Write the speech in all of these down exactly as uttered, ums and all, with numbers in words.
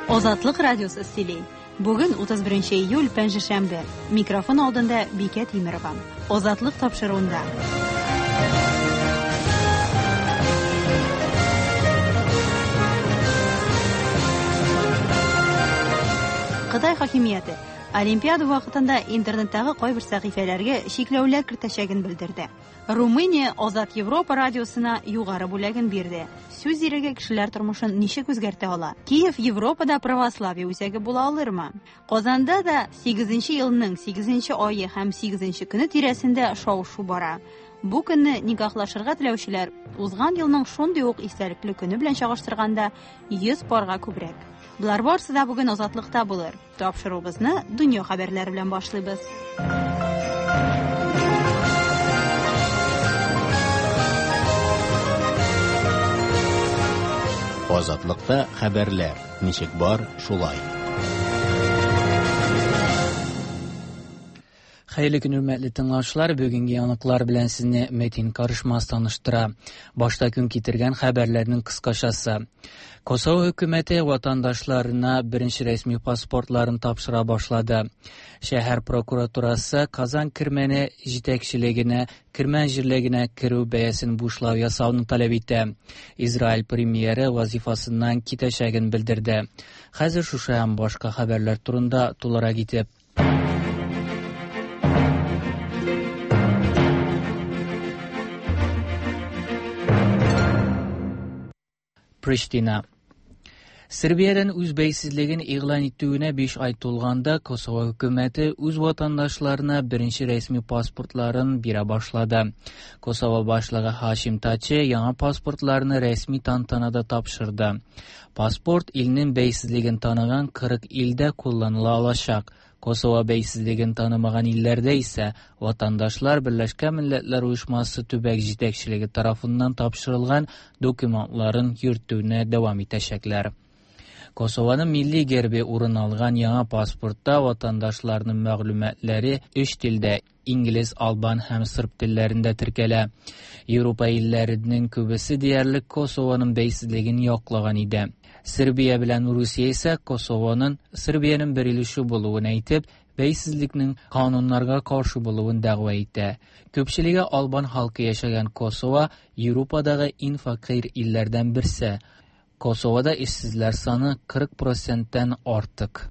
Азатлык радиосы сөйли. Бүген утыз беренче июль пәнҗешәмбе. Микрофон алдында Бикә Тимерова. Азатлык тапшыруында. Кытай хакимияте Олимпиада вакытында интернеттагы кайбер сәхифәләргә шикләүләр кертәчәген белдерде. Румыния Азат Европа радиосына югары бүләген бирде. Сүз ирегә кешеләр тормышын ничек үзгәртә ала? Киев Европада православие үзәге була алырмы? Казанда да сигезенче елның сигезенче айы һәм сигезенче көне тирәсендә шау-шу бара. Бу көнне никахлашырга теләүчеләр узган елның шундый ук истәлекле көне белән чагыштырганда йөз парга күбрәк. Булар барсы да бүген азатлыкта булыр. Тапшыруыбызны дөнья хәбәрләре белән башлыйбыз. Азатлыкта хәбәрләр. Ничек бар, шулай. Хәерле көн, хөрмәтле тыңлаучылар, бүгенге яныклар белән сезне Метин Карышмас таныштыра. Башта көн китергән хәбәрләрнең кыскачасы. Косово хөкүмәте ватандашларына беренче рәсми паспортларын тапшыра башлады. Шәһәр прокуратурасы Казан Кирмәне җитәкчелегенә Кирмән җирлегенә керү бәясен бушлау ясауны таләп итә. Израиль премьеры вазифасыннан китәчәген белдерде. Хәзер шушы һәм башка хәбәрләр турында тулырак итеп Приштина. Сербиядан үз бәйсезлеген игълан итүенә биш ай тулганда Косово хөкүмәте үз ватандашларына беренче рәсми паспортларын бирә башлады. Косово башлыгы Хашим Тачи яңа паспортларны рәсми тантанада тапшырды. Паспорт илнең бәйсезлеген таныган кырык илдә кулланыла алачак. Косово бәйсезлеген танымаган илләрдә исә ватандашлар Берләшкән Милләтләр Оешмасы төбәк җитәкчелеге тарафыннан тапшырылган документларын йөртүне дәвам итәчәкләр. Косованың милли гербе урын алган яңа паспортта ватандашларның мәгълүматлары өч телдә инглиз, албан һәм сырп телләрендә теркәлә. Европа илләренең күбесе диярлек Косованың бәйсезлеген яклаган иде. Сербия белән Русия исә Косованың Сербиянең берилешү булуын әйтеп, бәйсезлекнең кануннарга каршы булуын дәгъва итә. Күпчелеге албан халкы яшәгән Косово Европадагы иң факир илләрдән берсе. Косовода эшсезләр саны кырык проценттан артык.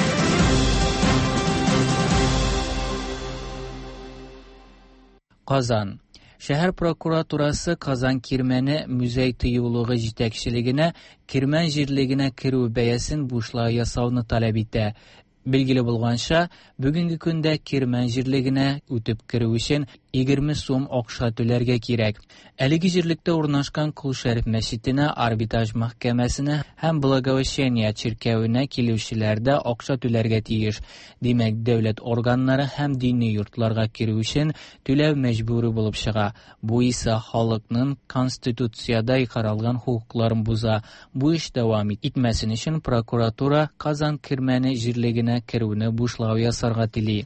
Казан. Шәһәр прокуратурасы Казан Кирмәне музей тыюлыгы җитәкчелегенә Кирмән җирлегенә керү бәясен бушлау ясауны таләп итә. Билгеле булганча, бүгенге көндә Кирмән җирлегенә үтеп керү өчен егерме сум акча түләргә кирәк. Әлеге җирлектә урнашкан Кул-Шәриф мәчетенә, арбитраж мәхкәмәсенә һәм Благовещение чиркәвенә килүчеләр дә акча түләргә тиеш. Димәк, дәүләт органнары һәм дини йортларга керү өчен түләү мәҗбүри булып чыга. Бу исә халыкның конституциядә каралган хукукларын буза. Бу эш дәвам итмәсен өчен прокуратура Казан Кирмәне җирлегенә керүне бушлау ясарга тели.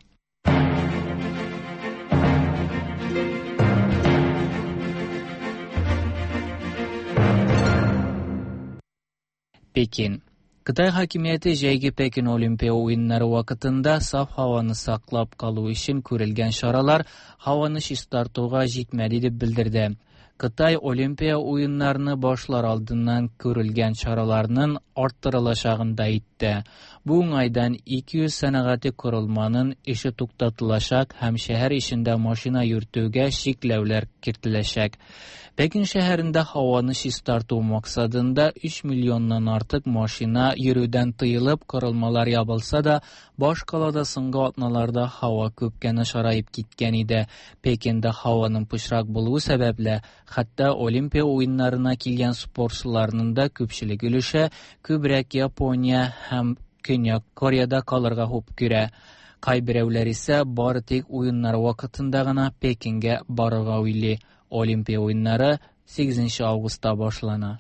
Пекин. Кытай хакимияте җәйге Пекин Олимпия уеннары вакытында саф һаваны саклап калу өчен күрелгән чаралар һаваны чистартуга җитмәде дип белдерде. Кытай Олимпия уеннарны башлар алдыннан күрелгән чараларның арттырылачагын да әйтте. Бу уңайдан ике йөз сәнәгате корылманың эше туктатылачак һәм шәһәр эчендә машина йөртүгә чикләүләр кертеләчәк. Пекин шәһәрендә һаваны чистарту максатында өч миллионнан артык машина йөрүдән тыелып, корылмалар ябылса да, баш калада соңгы атналарда һава күпкә начарайып киткән иде. Пекинда һаваның пычрак булуы сәбәпле, хәтта Олимпия уеннарына килгән спортчыларның да күпчелек өлеше күбрәк Япония һәм Көньяк Кореяда калырга хуп күрә. Кайберәүләр исә бары тик уеннар вакытында гына Пекингә барырга уйлый. Олимпия уеннары сигезенче августта башлана.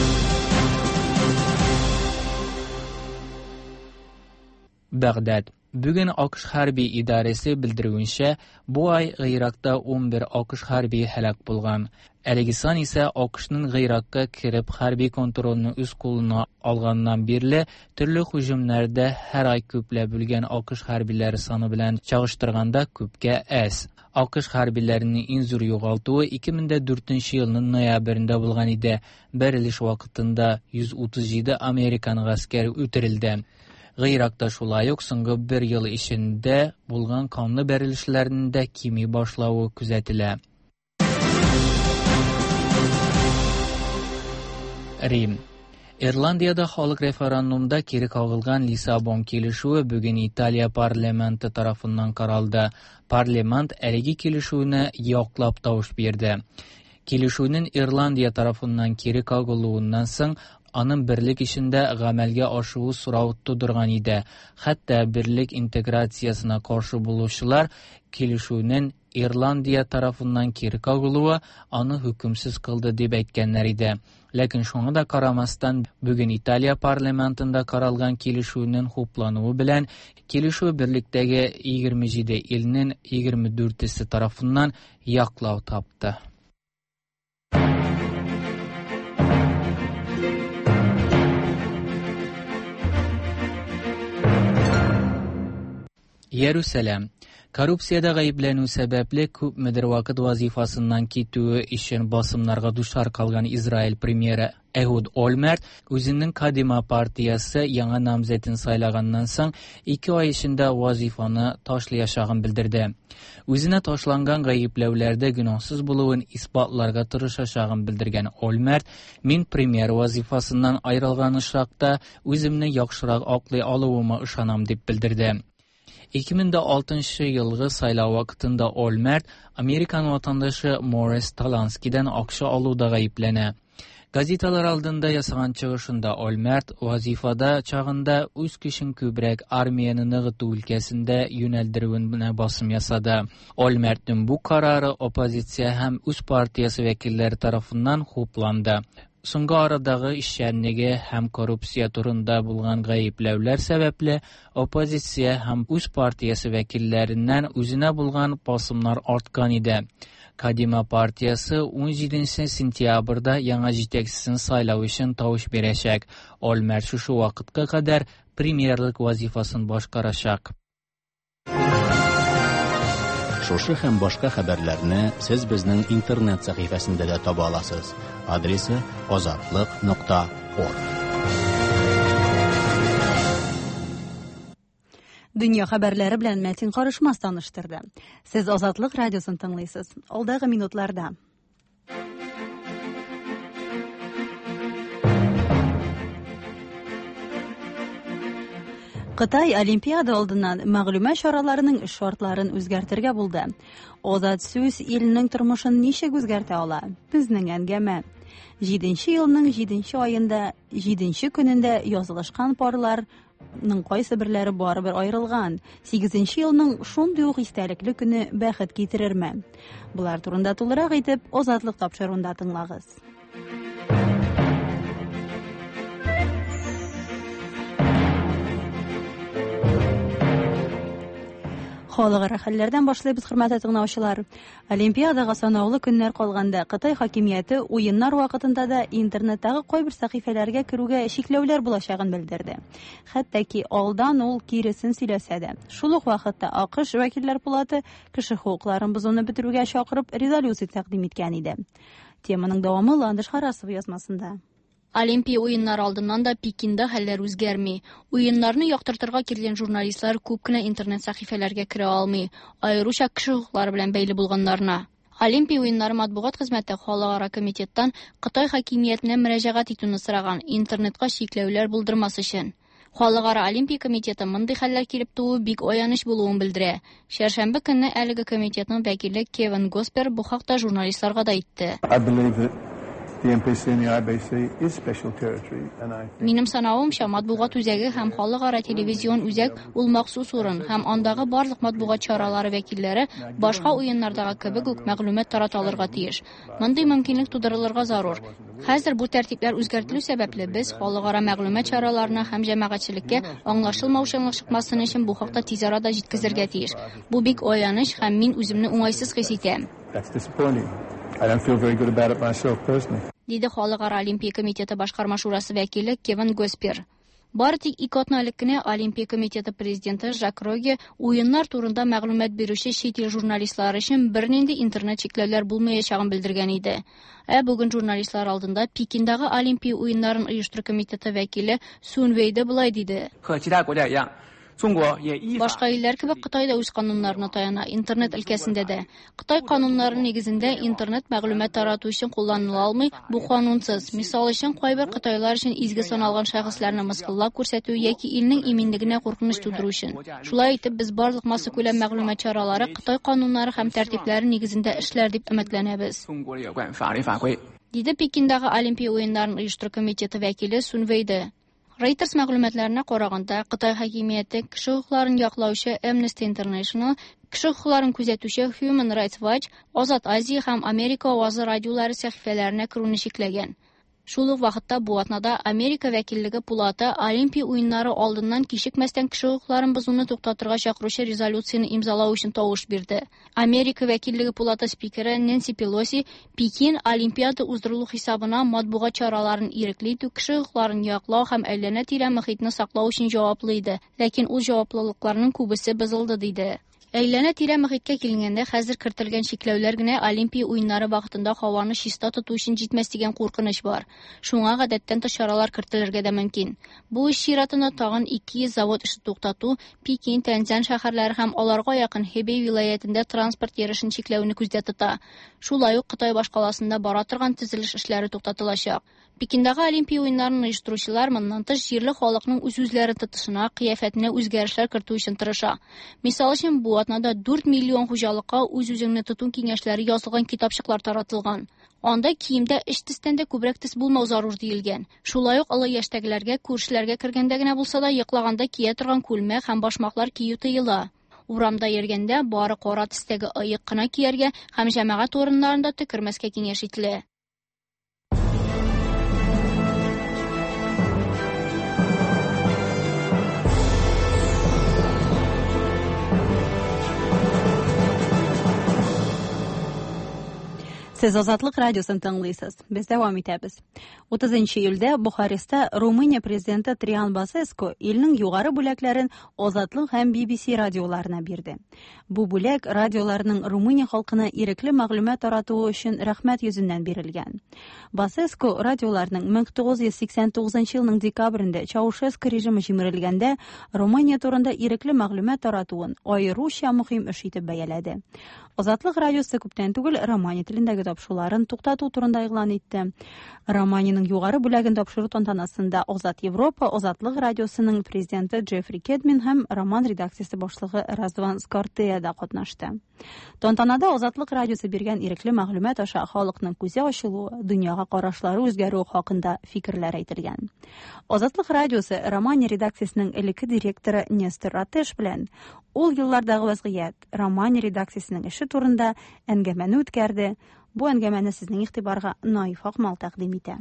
Багдад. Бүген АКШ хәрби идарәсе белдерүенчә, бу ай Гыйракта он бер АКШ хәрби һәлак булган. Әлеге сан исә АКШның Гыйракка киреп хәрби контрольне үз кулына алганнан бирле төрле һөҗүмнәрдә һәр ай күпләп үлгән АКШ хәрбиләре саны белән чагыштырганда күпкә әз. АКШ хәрбиләренең иң зур югалтуы ике мең дүртенче елның ноябрендә булган иде. Бәрелеш вакытында йөз утыз җиде Американ гаскәре үтерелде. Гыйракта шулай ук соңгы бер ел эчендә булган канлы бәрелешләрнең дә кими башлавы күзәтелә. Рим. Ирландиядә халык референдумда кире кагылган Лиссабон килешүе бүген Италия парламенты тарафыннан каралды. Парламент әлеге килешүне яклап тавыш бирде. Килешүнең Ирландия тарафыннан кире кагылуыннан соң аның берлек ишендә гамәлгә ашуы сорау тудырган иде. Хәтта берлек интеграциясына каршы булучылар килешүнең Ирландия тарафыннан кире кагылуы аны хөкемсез кылды дип әйткәннәр иде. Ләкин шуңа да карамастан бүген Италия парламентында каралган килешүнең хуплануы белән килешү берлектәге егерме җиде илнең егерме дүртесе тарафыннан яклау тапты. Иерусалим. Коррупциядә гаепләнү сәбәпле күпмедер вакыт вазифасыннан китүе өчен басымнарга душар калган Израиль премьеры Эхуд Ольмерт үзенең Кадима партиясе яңа намзәтен сайлаганнан соң ике ай эчендә вазифаны ташлаячагын белдерде. Үзенә ташланган гаепләүләрдә гөнаһсыз булуын исбатларга тырышачагын белдергән Ольмерт, мин премьер вазифасыннан аерылган шакта үземне яхшырак аклый алуыма ышанам дип белдерде. ике мең алтынчы елгы сайлау вакытында Ольмерт Американ ватандашы Морис Таланскидан акча алуда гаепләнә. Газеталар алдында ясаган чыгышында Ольмерт вазифада чагында үз көчен күбрәк армияны ныгыту өлкәсендә юнәлдерүенә басым ясады. Ольмертның бу карары оппозиция һәм үз партиясе вәкилләре тарафыннан хупланды. Соңгы арадагы эшчәнлеге һәм коррупция турында булган гаепләүләр сәбәпле оппозиция һәм үз партиясе вәкилләреннән үзенә булган басымнар арткан иде. Кадима партиясе он җиденче сентябрьдә яңа җитәкчесен сайлау өчен тавыш бирәчәк. Ольмерт шушы вакытка кадәр премьерлык вазифасын башкарачак. Шушы һәм башка хәбәрләрне сез безнең интернет сәхифәсендә дә таба аласыз. Адресы азатлык нокта орг. Дөнья хәбәрләре белән Мәтин Карышмас таныштырды. Сез Азатлык радиосын тыңлыйсыз. Алдагы минутларда. Кытай Олимпиада алдыннан мәгълүмат чараларының шартларын үзгәртергә булды. Азат сүз илнең тормышын ничек үзгәртә ала? Безнең әңгәмә. җиденче елның җиденче аенда җиденче көнендә язылышкан парларның кайсы берләре барыбер аерылган. сигезенче елның шундый ук истәлекле көне бәхет китерерме? Булар турында тулырак итеп Азатлык тапшыруында тыңлагыз. Халыкара хәлләрдән башлыйбыз, хөрмәтле тыңлаучылар. Олимпиадага санаулы көннәр калганда Кытай хакимияте уеннар вакытында да интернеттагы кайбер сәхифәләргә керүгә чикләүләр булачагын белдерде. Хәтта ки алдан ул киресен сөйләсә дә. Шул ук вакытта АКШ вәкилләр палаты кеше хукукларын бозуны бетерүгә чакырып резолюция тәкъдим иткән иде. Теманың дәвамы Ландыш Харасов язмасында. Олимпия уеннары алдыннан да Пекинда хәлләр үзгәрми. Уеннарны яктыртырга килгән журналистлар күп кенә интернет сәхифәләргә керә алмый, аеруча кеше хукуклары белән бәйле булганнарына. Олимпия уеннары матбугат хезмәте халыкара комитеттан Кытай хакимиятенә мөрәҗәгать итүне сораган, интернетка чикләүләр булдырмас өчен. Халыкара Олимпия комитеты мондый хәлләр килеп тууы бик аяныч булуын белдерә. Шәршәмбе көнне әлеге комитетның вәкиле Кевин Госпер бу хакта журналистларга да әйтте. Минем санавымча, матбугат үзәге һәм халыкара телевизион үзәк ул махсус урын һәм андагы барлык матбугат чаралары вәкилләре башка уеннардагы кебек үк мәгълүмат тарата алырга тиеш. Мондый мөмкинлек тудырылырга зарур. Хәзер бу тәртипләр үзгәртелү сәбәпле без халыкара мәгълүмат чараларына һәм җәмәгатьчелеккә аңлашылмаучанлык чыкмасын өчен бу хакта тиз арада җиткезергә тиеш. Бу бик аяныч һәм мин үземне уңайсыз хис итәм. Диде халыкара олимпия комитеты башкарма шурасы вәкиле Кевин Госпер. Бары тик ике атналык кенә олимпия комитеты президенты Жак Роге уеннар турында мәгълүмат бирүче чит ил журналистлары өчен бернинди интернет чикләүләр булмаячагын белдергән иде. Ә бүген журналистлар алдында Пекиндагы олимпия уеннарын оештыру комитеты вәкиле Сун Вейде булай диде. Башка илләр кебек Кытай да үз кануннарына таяна, интернет өлкәсендә дә. Кытай кануннары нигезендә интернет мәгълүмат тарату өчен кулланыла алмый, бу канунсыз. Мисал өчен, кайбер кытайлар өчен изге саналган шәхесләрне мыскыллап күрсәтү яки илнең иминлегенә куркыныч тудыру өчен. Шулай итеп, без барлык масса күләм мәгълүмат чаралары Кытай кануннары һәм тәртипләре нигезендә эшләр дип өметләнәбез. Диде Пекиндагы олимпия уеннарын оештыру комитеты вәкиле Сун Вейде. Reuters мәгълүматларына караганда, Кытай хакимияте кеше хукукларын яклаучы Amnesty International, кеше хукукларын күзәтүче Human Rights Watch, Азат Азия һәм Америка авазы радиолары сәхифәләренә керүне чикләгән. Шул ук вакытта бу атнада Америка вәкиллеге Пулата олимпия уеннары алдыннан кичекмәстән кеше хукукларын бозуны туктатырга чакыручы резолюцияне имзалау өчен тавыш бирде. Америка вәкиллеге Пулата спикеры Нэнси Пелоси Пекин олимпиада уздырылу хисабына матбугат чараларын ирекле итү, кеше хукукларын яклау һәм әйләнә-тирә мөхитне саклау өчен җаваплы иде, ләкин ул җаваплылыкларның күбесе бозылды диде. Әйләнә-тирә мөхиткә килгәндә, хәзер кертелгән чикләүләр генә олимпия уеннары вакытында һаваны чиста тоту өчен җитмәс дигән куркыныч бар. Шуңа гадәттән тыш чаралар кертелергә дә мөмкин. Бу эш чиратында тагын ике йөз завод эшен туктату, Пекин, Тяньцзян шәһәрләре һәм аларга якын Хэбэй вилаятендә транспорт йөрешен чикләүне күздә тота. Шулай ук Кытай башкаласында бара торган төзелеш эшләре туктатылачак. Пекиндагы олимпия уеннарын оештыручылар моннан тыш җирле халыкның үз-үзләре тотышына, кыяфәтенә үзгәрешләр кертү өчен тырыша. Мисал өчен, бу атнада дүрт миллион хуҗалыкка үз-үзеңне тоту киңәшләре язылган китапчыклар таратылган. Анда киемдә эч төстән дә күбрәк төс булмау зарур диелгән. Шулай ук олы яшьтәгеләргә, күршеләргә кергәндә генә булса да йоклаганда кия торган күлмәк һәм башмаклар кию тыела. Урамда йөргәндә бары кара төстәге ыек кына кияргә һәм җәмәгать урыннарында төкермәскә киңәш ителә. Сез Азатлык радиосын тыңлыйсыз. Без дәвам итәбез. утызынчы июльдә Бухарестта Румыния президенты Триан Басеску илнең югары бүләкләрен Азатлык һәм би би си радиоларына бирде. Бу бүләк радиоларның Румыния халкына ирекле мәгълүмат таратуы өчен рәхмәт йөзеннән бирелгән. Басеску радиоларның мең тугыз йөз сиксән тугызынчы елның декабрендә Чаушеску режимы җимерелгәндә Румыния турында ирекле мәгълүмат таратуын аеруча мөһим эш итеп бәяләде. Азатлык радиосы күптән түгел Романия телендәге тапшыруларын туктату турында игълан итте. Романиянең югары бүләген тапшыру тантанасында Азат Европа Азатлык радиосының президенты Джеффри Кедмин һәм роман редакциясе башлыгы Раздван Скортея да катнашты. Тантанада Азатлык радиосы биргән ирекле мәгълүмат аша халыкның күзе ачылуы, дөньяга карашлары үзгәрү хакында фикерләр әйтелгән. Азатлык радиосы Романия редакциясенең элекке директоры Нестор Ратеш белән ул еллардагы вазгыять Романия редакциясенең эше турында әңгәмәне үткәрде. Бу әңгәмәне сезнең игътибарга Наиф Акмал тәкъдим итә.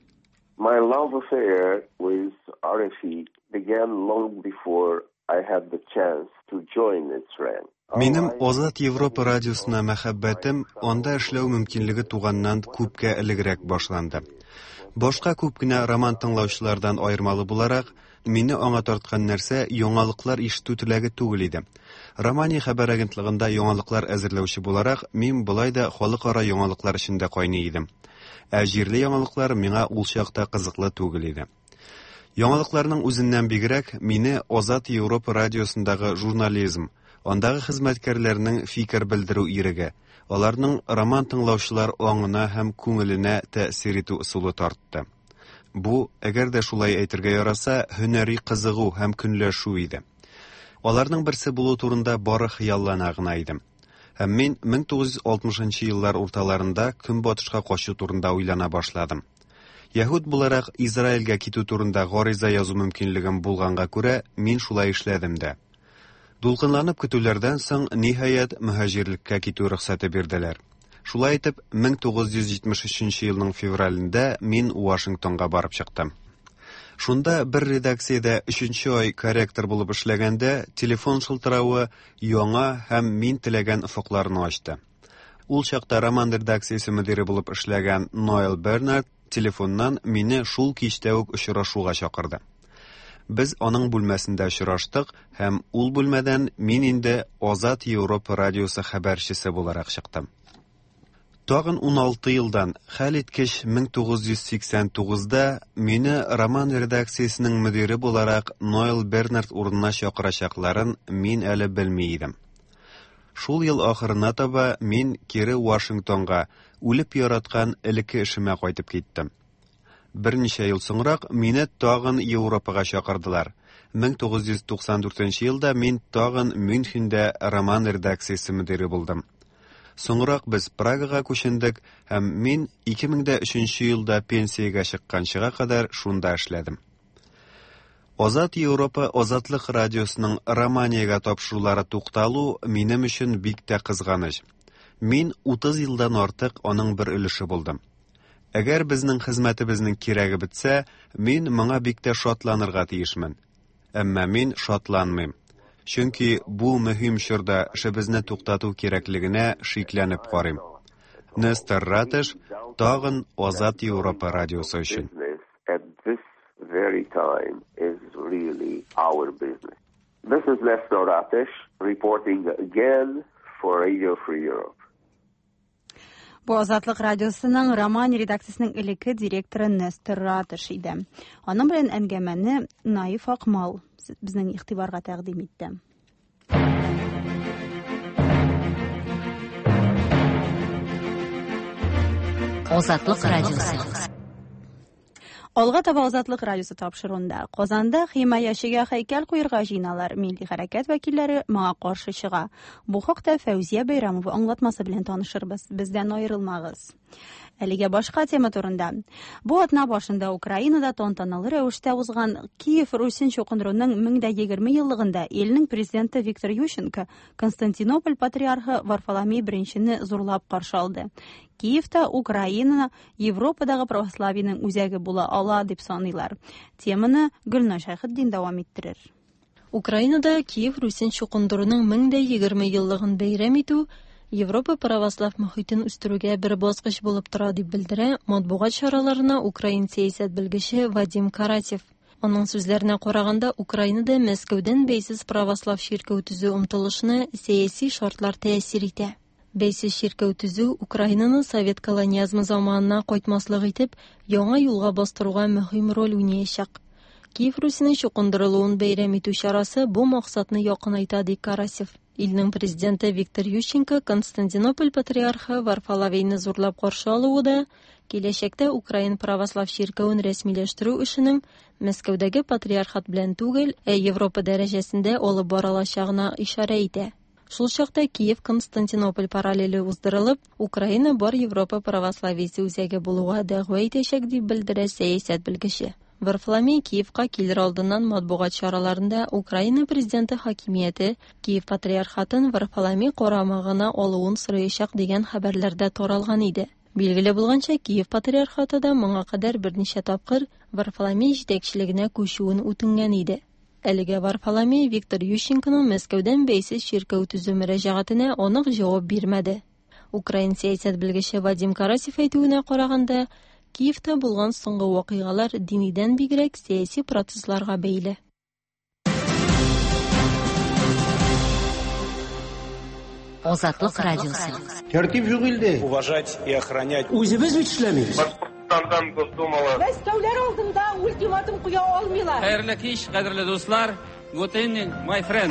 My love affair with R F E began long before I had the chance to join its rank. Минем Азат Европа радиосына мәхәббәтем анда эшләү мөмкинлеге туганнан күпкә элегрәк башланды. Башка күп кенә роман тыңлаучылардан аермалы буларак, мине аңа тарткан нәрсә яңалыклар ишетү теләге түгел иде. Романия хәбәр агентлыгында яңалыклар әзерләүче буларак, мин болай да халыкара яңалыклар эчендә кайный идем. Ә җирле яңалыклар миңа ул чакта кызыклы түгел иде. Яңалыкларның үзеннән бигрәк мине Азат Европа радиосындагы журнализм, андагы хезмәткәрләрнең фикер белдерү иреге, аларның роман тыңлаучылар аңына һәм күңеленә тәэсир итү усулы тартты. Бу, әгәр дә шулай әйтергә яраса, һөнәри кызыгу һәм көнләшү иде. Аларның берсе булу турында бары хыяллана гына идем. Һәм мин мең тугыз йөз алтмышынчы еллар урталарында көнбатышка качу турында уйлана башладым. Яһуд буларак Израильгә китү турында гариза язу мөмкинлегем булганга күрә, мин шулай эшләдем дә. Дулкынланып көтүләрдән соң ниһаять мөхаҗирлеккә китү рөхсәте бирделәр. Шулай итеп, мең тугыз йөз җитмеш өченче елның февралендә мин Вашингтонга барып чыктым. Шунда бер редакциядә өченче ай корректор булып эшләгәндә, телефон шылтыравы яңа һәм мин теләгән офыкларны ачты. Ул чакта роман редакциясе мөдире булып эшләгән Ноэл Бернард телефоннан мине шул кичтә үк очрашуга чакырды. Без аның бүлмәсендә очраштык һәм ул бүлмәдән мин инде Азат Европа радиосы хәбәрчесе буларак чыктым. Тагын уналты елдан, хәлиткеч мең тугыз йөз сиксән тугызда мине роман редакциясенең мөдире буларак Ноэл Бернард урынына чакырачакларын мин әле белми идем. Шул ел ахырына таба мин кире Вашингтонга үлеп яраткан элекке эшемә кайтып киттем. Берничә ел соңрак мине тагын Европага чакырдылар. мең тугыз йөз туксан дүртенче елда мин тагын Мюнхендә роман редакциясе мөдире булдым. Соңрак без Прагага күчендек һәм мин ике мең өченче елда пенсиягә чыкканчыга кадәр шунда эшләдем. Азат Европа Азатлык радиосының Романиягә тапшырулары тукталу минем өчен бик тә кызганыч. Мин утыз елдан артык аның бер өлеше булдым. Әгәр безнең хезмәтебезнең кирәге бетсә, мин моңа бик тә шатланырга тиешмен. Әмма мин шатланмыйм. Чөнки бу мөһим чорда эшебезне туктату кирәклегенә шикләнеп карыйм. Нестор Ратыш, тагын Азат Европа радиосы өчен. Very time is really our business. This is Nestor Ratish reporting again for Radio Free Europe. Бу Азатлык радиосының роман редакциясының элекке директоры Нестор Ратыш иде. Аның белән әңгәмәне Наиф Акмал безнең игътибарга тәкъдим итте. Азатлык радиосы. Алга таба Азатлык радиосы тапшыруында Казанда химаячыга һәйкәл куярга җыйналар. Милли хәрәкәт вәкилләре моңа каршы чыга. Бу хакта Фәүзия Бәйрәмова аңлатмасы белән танышырбыз. Бездән аерылмагыз. Әлегә башка тема турында. Бу атна башында Украинада тантаналы рәвештә узган Киев Русин чукындыруның мең егерме еллыгында илнең президенты Виктор Ющенко Константинополь патриархы Варфоломей беренчене зурлап каршы алды. Киевта Украина Европадагы православиянең үзәге була ала дип саныйлар. Теманы Гөлнар Шәйхетдин дәвам иттерер. Украинада Киев Русин чукындыруның мең егерме еллыгын бәйрәм итү Европа православ мөхитен үстерүгә бер баскыч булып тора дип белдерә матбугат чараларына Украин сәясәт белгече Вадим Карасев. Аның сүзләренә караганда, Украинада Мәскәүдән бәйсез православ ширкәү төзү омтылышына сәяси шартлар тәэсир итә. Бәйсез ширкәү төзү Украинаны совет колониязмы заманына кайтмаслык итеп, яңа юлга бастыруга мөһим роль уйнаячак. Киев Русинең чукындырылуын бәйрәм итү чарасы бу максатны якынайта ди Карасев. Илнең президенты Виктор Ющенко Константинополь патриархы Варфоломейны зурлап каршы алуы да киләчәктә Украин православ ширкәүен рәсмиләштерү эшенең Мәскәүдәге патриархат белән түгел, ә Европа дәрәҗәсендә алып барылачагына ишарә итә. Шул чакта Киев Константинополь параллеле уздырылып, Украина бар Европа православиесе үзәге булуга дәгъва итәчәк дип белдерә сәясәт белгече. Варфоломей Киевка килер алдыннан матбугат чараларында Украина президенты хакимияте Киев патриархатын Варфоломей карамагына алуын сораячак дигән хәбәрләрдә таралган иде. Билгеле булганча, Киев патриархаты да моңа кадәр берничә тапкыр Варфоломей җитәкчелегенә күчүен үтенгән иде. Әлегә Варфоломей Виктор Ющенконың Мәскәүдән бәйсез ширкәү төзү мөрәҗәгатенә анык җавап бирмәде. Украин сәясәт белгече Вадим Карасев әйтүенә караганда, Киевта булган соңгы вакыйгалар динидән бигрәк сәяси процессларга бәйле. Азатлык радиосы. Тәртип юк илдә. Уважать и охранять. Үзебез бит эшләмибез. Башкортстандан Госдумала. Мәскәүләр алдында ультиматум куя алмыйлар. Хәерле кич, кадерле дуслар. Good evening, my friends.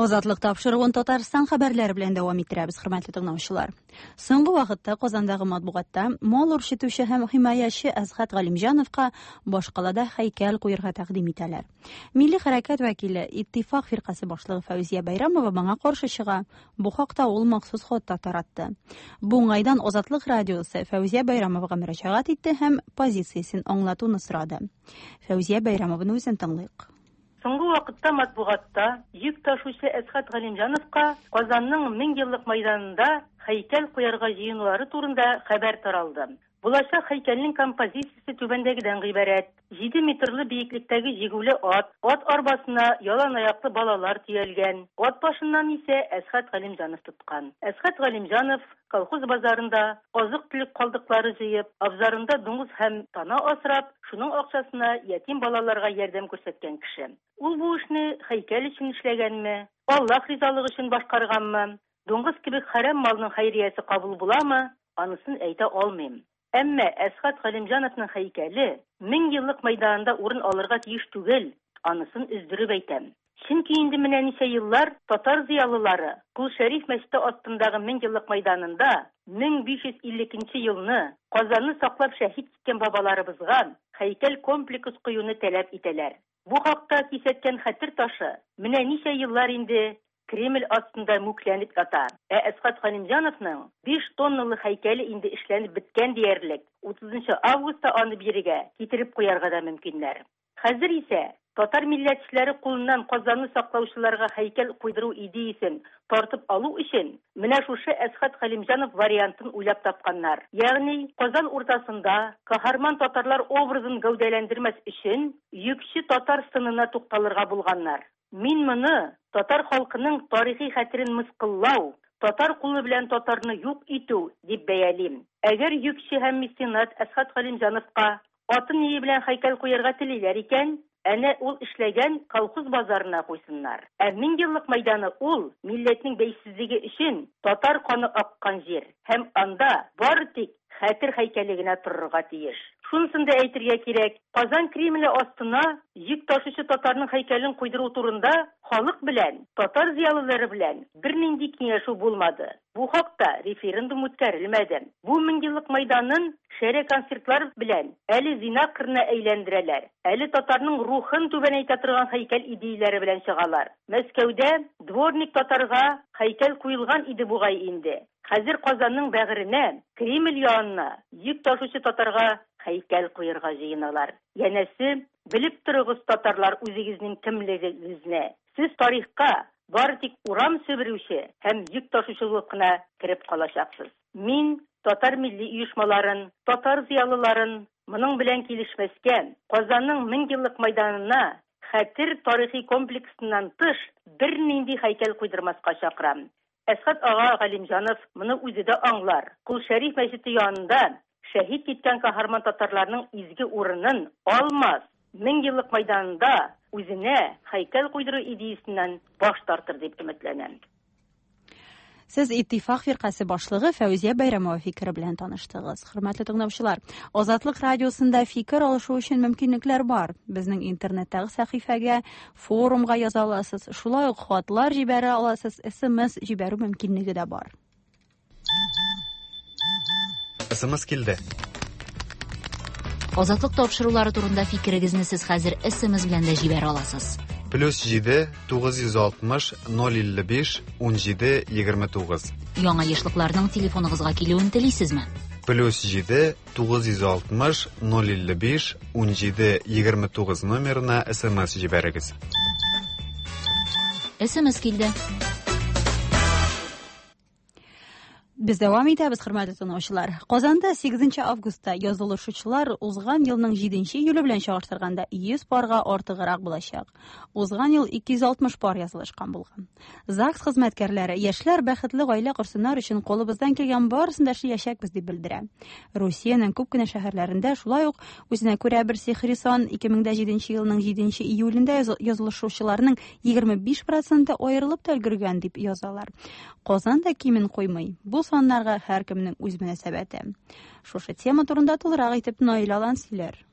Азатлык тапшыруын Татарстан хәбәрләре белән дәвам иттерәбез, хөрмәтле тыңлаучылар. Соңгы вакытта Казандагы матбугатта мал үрчетүче һәм химаячы Әсгать Галимҗановка башкалада һәйкәл куярга тәкъдим итәләр. Милли хәрәкәт вәкиле, Иттифак фиркасы башлыгы Фәүзия Байрамова моңа каршы чыга. Бу хакта ул махсус хатта таратты. Бу уңайдан Азатлык радиосы Фәүзия Байрамовага мөрәҗәгать итте һәм позициясен аңлатуны сорады. Фәүзия Байрамованы үзен тыңлыйк. Соңгы вакытта матбугатта йөк ташучы Әсгать Галимҗановка Казанның мең еллык мәйданында һәйкәл куярга җыенулары турында хәбәр таралды. Булачак һәйкәлнең композициясе түбәндәгедән гыйбарәт. җиде метрлы биеклектәге җигүле ат, ат арбасына ялан аяклы балалар төялгән. Ат башыннан исә Әсгать Галимҗанов тоткан. Әсгать Галимҗанов колхоз базарында азык-төлек калдыклары җыеп, абзарында дуңгыз һәм тана асрап, шуның акчасына ятим балаларга ярдәм күрсәткән кеше. Ул бу эшне һәйкәл өчен эшләгәнме? Аллаһ ризалыгы өчен башкарганмы? Дуңгыз кебек хәрәм малның хәйриясе кабул буламы? Анысын әйтә алмыйм. Әмма Әсгать Галимҗановның һәйкәле мең еллык мәйданында урын алырга тиеш түгел, анысын өздереп әйтәм. Чөнки инде менә ничә еллар татар зыялылары Кул Шәриф мәчете астындагы мең еллык мәйданында мең биш йөз илле икенче елны Казанны саклап шәһид киткән бабаларыбызга һәйкәл комплекс куюны таләп итәләр. Бу хакта кисәткән хәтер ташы менә ничә еллар инде Кремль астында мүкләнеп ята. Ә Әсгать Галимҗановның биш тонналы һәйкәле инде эшләнеп беткән диярлек. утызынчы августта аны бирегә китереп куярга да мөмкиннәр. Хәзер исә татар милләтчеләре кулыннан Казанны саклаучыларга һәйкәл куйдыру идеясен тартып алу өчен менә шушы Әсгать Галимҗанов вариантын уйлап тапканнар. Ягъни Казан уртасында каһарман татарлар образын гәүдәләндермәс өчен йөкче татар сынына тукталырга булганнар. Мин моны татар халкының тарихи хәтерен мыскыллау, татар кулы белән татарны юк итү дип бәялим. Әгәр йөкче һәм меценат Әсгать Галимҗановка атын ие белән һәйкәл куярга телиләр икән, әнә ул эшләгән колхоз базарына куйсыннар. Ә мең еллык мәйданы ул милләтнең бәйсезлеге өчен татар каны аккан җир. Һәм анда бары тик хәтер һәйкәле генә торырга тиеш. Шунысын да әйтергә кирәк. Казан Кремле астына йөк ташучы татарның һәйкәлен куйдыру турында халык белән, татар зыялылары белән бернинди киңәшү булмады. Бу хакта референдум үткәрелмәде. Бу мең еллык мәйданын шәрә концертлар белән әле зина кырына әйләндерәләр. Әле татарның рухын түбәнәйтә торган һәйкәл идеяләре белән чыгалар. Мәскәүдә дворник татарга һәйкәл куелган иде бугай инде. Хәзер Казанның бәгыренә, Кремль янына йөк ташучы татарга һәйкәл куярга җыеналар. Янәсе, белеп торыгыз татарлар үзегезнең кемлегегезне. Сез тарихка бары тик урам сөберүче һәм йөк ташучылык кына кирип калачаксыз. Мин татар милли оешмаларын, татар зыялыларын моның белән килешмәскә, Казанның мең еллык мәйданына хәтер тарихи комплексыннан тыш бернинди һәйкәл куйдырмаска чакырам. Әсгать ага Галимҗанов моны үзе дә аңлар. Кул Шәриф мәчете янында шәһид киткән каһарман татарларның изге урынын алмас. Мең еллык мәйданында үзенә һәйкәл куйдыру идеясеннән баш тартыр дип өметләнәм. Сез Иттифак фиркасы башлыгы Фәүзия Байрамова фикере белән таныштыгыз. Хөрмәтле тыңлаучылар, Азатлык радиосында фикер алышу өчен мөмкинлекләр бар. Безнең интернеттагы сәхифәгә, форумга яза аласыз, шулай ук хатлар җибәрә аласыз, эс-эм-эс җибәрү мөмкинлеге дә бар. эс-эм-эс килде. Азатлык тапшырулары турында фикерегезне сез хәзер эс-эм-эс белән дә җибәрә аласыз. плюс җиде тугыз йөз алтмыш ноль илле биш ун җиде егерме тугыз. Яңа ешлыкларның телефоныгызга килүен телисезме? плюс җиде тугыз йөз алтмыш ноль илле биш ун җиде егерме тугыз номерына эс-эм-эс җибәрегез. эс-эм-эс килде. Без дәвам итәбез, хөрмәтле тыңлаучылар. Казанда сигезенче августта язылышучылар узган елның җиденче июле белән чагыштырганда йөз парга артыграк булачак. Узган ел ике йөз алтмыш пар язылышкан булган. ЗАГС хезмәткәрләре яшьләр бәхетле гаилә корсыннар өчен колыбыздан килгән барысын да эшләячәкбез дип белдерә. Русиянең күп кенә шәһәрләрендә шулай ук үзенә күрә бер сихри сан ике мең җиденче елның җиденче июлендә язылышучыларның егерме биш проценты аерылып та өлгергән дип язалар. Казан да кимен куймый. Бу саннарга һәркемнең үз мөнәсәбәте. Шушы тема турында тулырак итеп Наил Алан сөйләр.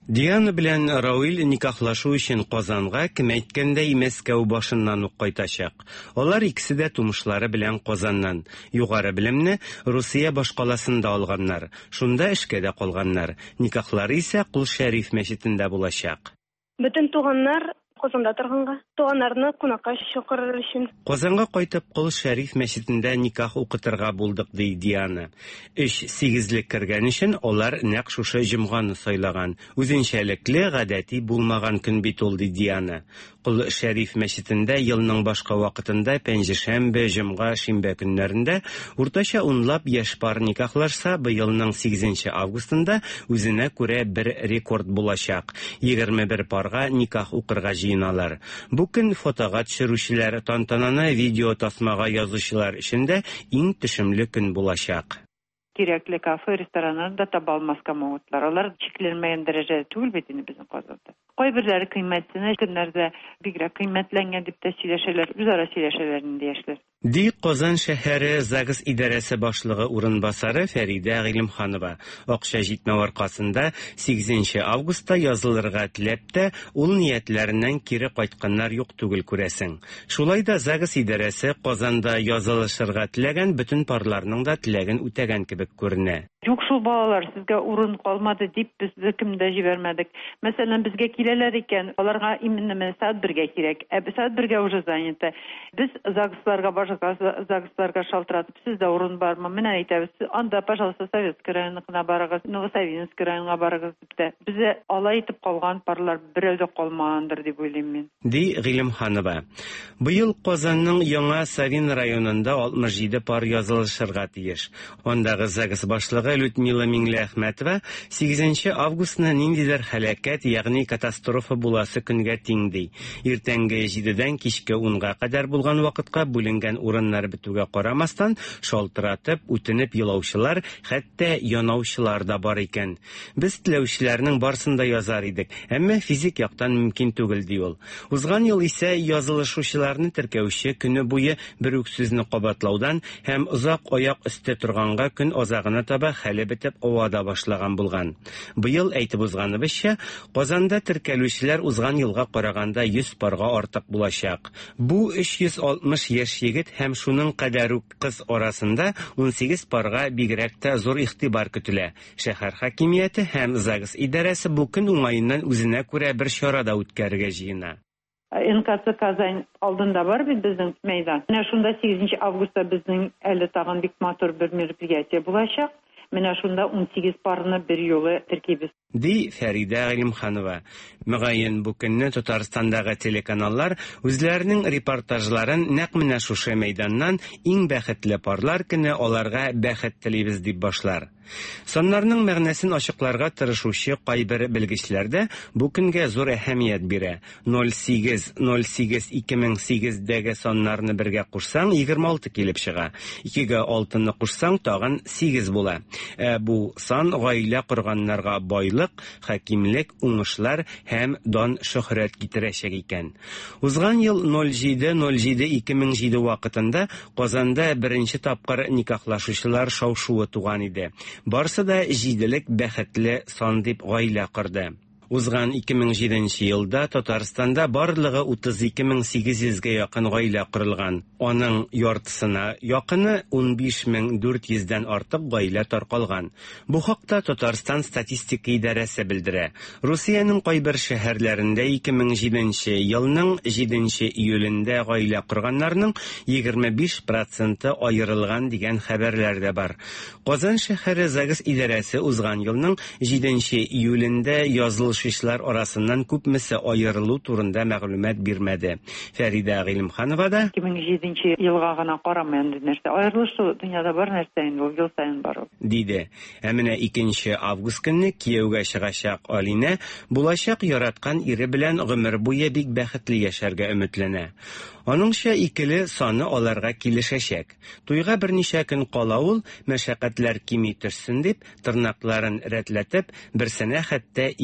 Диана белән Рауил никахлашу өчен Казанга, кем әйткәндәй, Мәскәү башыннан ук кайтачак. Алар икесе дә тумышлары белән Казаннан. Югары белемне Русия башкаласында алганнар. Шунда эшкә дә калганнар. Никахлары исә Кул Шәриф мәчетендә булачак. Бөтен туганнар Казанда торганга, туганнарны кунакка чакырыр өчен. Казанга кайтып Кул Шәриф мәчетендә никах укытырга булдык, ди Диана. Өч сигезлек кергән өчен алар нәкъ шушы җомганы сайлаган. Үзенчәлекле, гадәти булмаган көн бит ул, ди Диана. Кул Шәриф мәчетендә елның башка вакытында пәнҗешәмбе, җомга, шимбә көннәрендә уртача унлап яшь пар никахлашса, быелның сигезенче августында үзенә күрә бер рекорд булачак. егерме бер парга никах укырга җыеналар. Бу көн фотога төшерүчеләр, тантананы видео тасмага язучылар өчен дә иң төшемле көн булачак. Кирәкле кафе, рестораннарда таба алмаска могытлар. Алар чикләнмәгән дәрәҗәдә түгел бит инде безнең Казанда. Кайберләре кыйммәтенә көннәрдә бигрәк кыйммәтләнгән дип тә сөйләшәләр, үзара сөйләшәләр инде яшьләр. Ди Казан шәһәре ЗАГС идарәсе башлыгы урынбасары Фәридә Гыйлемханова. Акча җитмәү аркасында сигезенче августта язылырга теләп тә, ул ниятләреннән кире кайтканнар юк түгел, күрәсең. Шулай да ЗАГС идарәсе Казанда язылышырга теләгән бөтен парларның да теләген үтәгән кебек күренә. Юк, шул балалар сезгә урын калмады дип без кемдә җибәрмәдек. Мәсәлән, безгә киләләр икән, аларга именно сәгать бергә кирәк. Ә сәгать бергә уже занято. Без ЗАГСларга ЗАГСларга шалтыратып, сездә урын бармы? Менә әйтәбез, анда, пожалуйста, Советский районына барыгыз, Новосавинский районына барыгыз дип тә. Безгә алай итеп калган парлар берәү дә калмагандыр дип уйлыйм мин. Ди Гыйлемханова. Быел Казанның Яңа Савин районында алтмыш җиде пар язылышырга тиеш. Андагы ЗАГС башлыгы Людмила Миңләхмәтова сигезенче августны ниндидер һәлакәт, ягъни катастрофа буласы көнгә тиң ди. Иртәнге җидедән кичке унга кадәр булган вакытка бүленгән урыннар бетүгә карамастан, шалтыратып, үтенеп елаучылар, хәтта янаучылар да бар икән. Без теләүчеләрнең барсын да язар идек, әмма физик яктан мөмкин түгел, ди ул. Узган ел исә язылышучыларны теркәүче көне буе бер үк сүзне кабатлаудан һәм озак аяк өстә торганга көн азагына таба хәле бетеп авада башлаган булган. Быел әйтеп узганыбызча, Казанда теркәлүчеләр узган елга караганда йөз парга артык булачак. Бу өч йөз алтмыш яшь егет һәм шуның кадәр үк кыз арасында ун сигез парга бигрәк тә зур игътибар көтелә. Шәһәр хакимияте һәм ЗАГС идарәсе бу көн уңаеннан үзенә күрә бер чарада үткәрергә җыена. эн ка цэ Казань алдында бар бит безнең мәйдан. Менә шунда сигезенче августта безнең әле тагын бик матур бер мероприятие булачак. Менә шунда ун сигез парны бер юлы теркибез. Ди Фәридә Гыйлемханова. Мөгаен бу көнне Татарстандагы телеканаллар үзләренең репортажларын нәкъ менә шушы мәйданнан иң бәхетле парлар көне аларга бәхет телибез дип башлар. Саннарның мәгънәсен ачыкларга тырышучы кайбер белгечләр дә бу көнгә зур әһәмият бирә. ноль сигез ноль сигез ике мең сигездәге саннарны бергә кушсаң егерме алты килеп чыга. икегә алтыны кушсаң тагын сигез була. Ә бу сан гаилә корганнарга байлык, хакимлек, уңышлар һәм дан шөһрәт китерәчәк икән. Узган ел ноль җиде ноль җиде ике мең җиде вакытында Казанда беренче тапкыр никахлашучылар шау-шуы туган иде. Барсы да җиделек бәхетле сан дип гаилә корды. Узган ике мең җиденче елда Татарстанда барлыгы утыз ике мең сигез йөзгә якын гаилә корылган. Аның яртысына якыны ун биш мең дүрт йөздән артык гаилә таркалган. Бу хакта Татарстан статистика идарәсе белдерә. Русиянең кайбер шәһәрләрендә ике мең җиденче елның җиденче июлендә гаилә корганнарның егерме биш проценты аерылган дигән хәбәрләр дә бар. Казан шәһәре ЗАГС идарәсе узган елның җиденче июлендә язылыш Шишлар арасыннан күпмесе аерылу турында мәгълүмат бирмәде. Фәридә Гыйлемханова да ике мең җиденче елга гына карамый инде нәрсә. Аерылышу дөньяда бар нәрсә инде, ул ел сайын бар. Диде. Ә менә икенче август көнне кияүгә чыгачак Алинә булачак яраткан ире белән гомер буе бик бәхетле яшәргә өметләнә. Аныңча икеле саны аларга килешәчәк. Туйга берничә көн кала ул, мәшәкатьләр кими төшсен дип, тырнакларын рәтләтеп, берсенә хәтта ике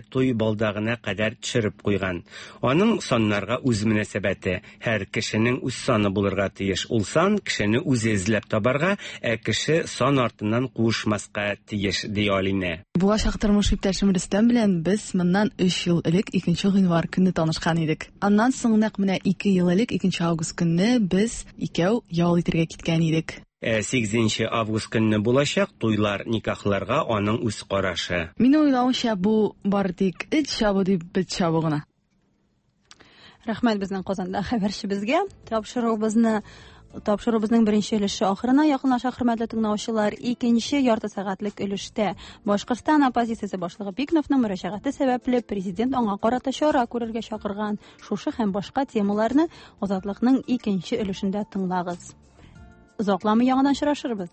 туй балдагына кадәр төшереп куйган. Аның саннарга үз мөнәсәбәте. Һәр кешенең үз саны булырга тиеш. Ул сан кешене үзе эзләп табарга, ә кеше сан артыннан куышмаска тиеш, ди Алинә. Булачак тормыш иптәшем Рөстәм белән без моннан өч ел элек икенче гыйнвар көнне танышкан идек. Аннан соң нәкъ менә ике ел элек икенче август көнне без икәү ял итәргә киткән идек. сигезенче август көнне булачак туйлар, никахларга аның үз карашы. Минем уйлавымча, бу бары тик эт чабу дип бит чабу гына. Рәхмәт безнең Казанда хәбәрчебезгә. Тапшыруыбызны Тапшыруыбызның беренче өлеше ахырына якынлаша, хөрмәтле тыңлаучылар. Икенче ярты сәгатьлек өлештә Башкортстан оппозициясе башлыгы Пикновның мөрәҗәгате сәбәпле президент аңа карата чара күрергә чакырган шушы һәм башка темаларны Азатлыкның икенче өлешендә тыңлагыз. Озакламый яңадан очрашырбыз.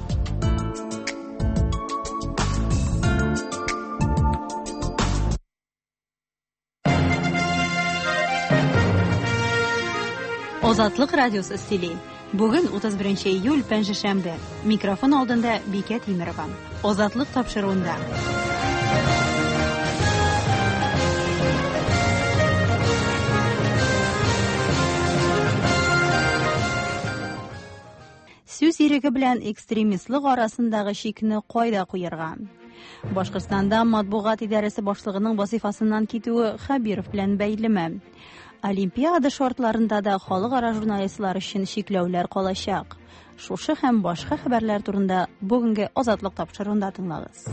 Азатлык радиосы сөйли. Бүген утыз беренче июль пәнҗешәмбе. Микрофон алдында Бикә Тимерова. Азатлык тапшыруында. Сүз иреге белән экстремистлык арасындагы шикне кайда куярга? Башкортстанда матбугат идарәсе башлыгының вазифасыннан китүе Хәбиров белән бәйлеме? Олимпиада шартларында да халыкара журналистлар өчен шикләүләр калачак. Шушы һәм башка хәбәрләр турында бүгенге Азатлык тапшыруында тыңлагыз.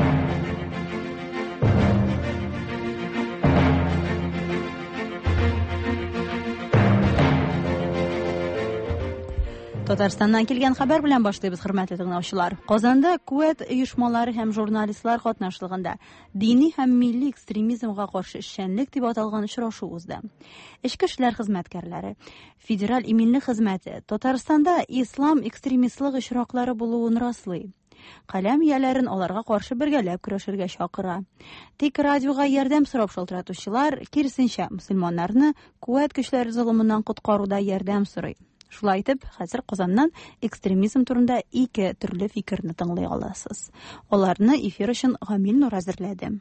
Татарстаннан килгән хәбәр белән башлыйбыз, хөрмәтле тыңлаучылар. Казанда Куәт оешмалары һәм журналистлар катнашлыгында дини һәм милли экстремизмга каршы эшчәнлек дип аталган очрашу узды. Эчке эшләр хезмәткәрләре, федераль иминлек хезмәте Татарстанда ислам экстремистлык очраклары булуын раслый. Каләм ияләрен аларга каршы бергәләп көрәшергә чакыра. Тик радиога ярдәм сорап шалтыратучылар, киресенчә, мөселманнарны Куәт көчләре золымыннан коткаруда ярдәм сорый. Шулай итеп, хәзер Казаннан экстремизм турында ике төрле фикерне тыңлый аласыз. Аларны эфир өчен Гамил Нур әзерләде.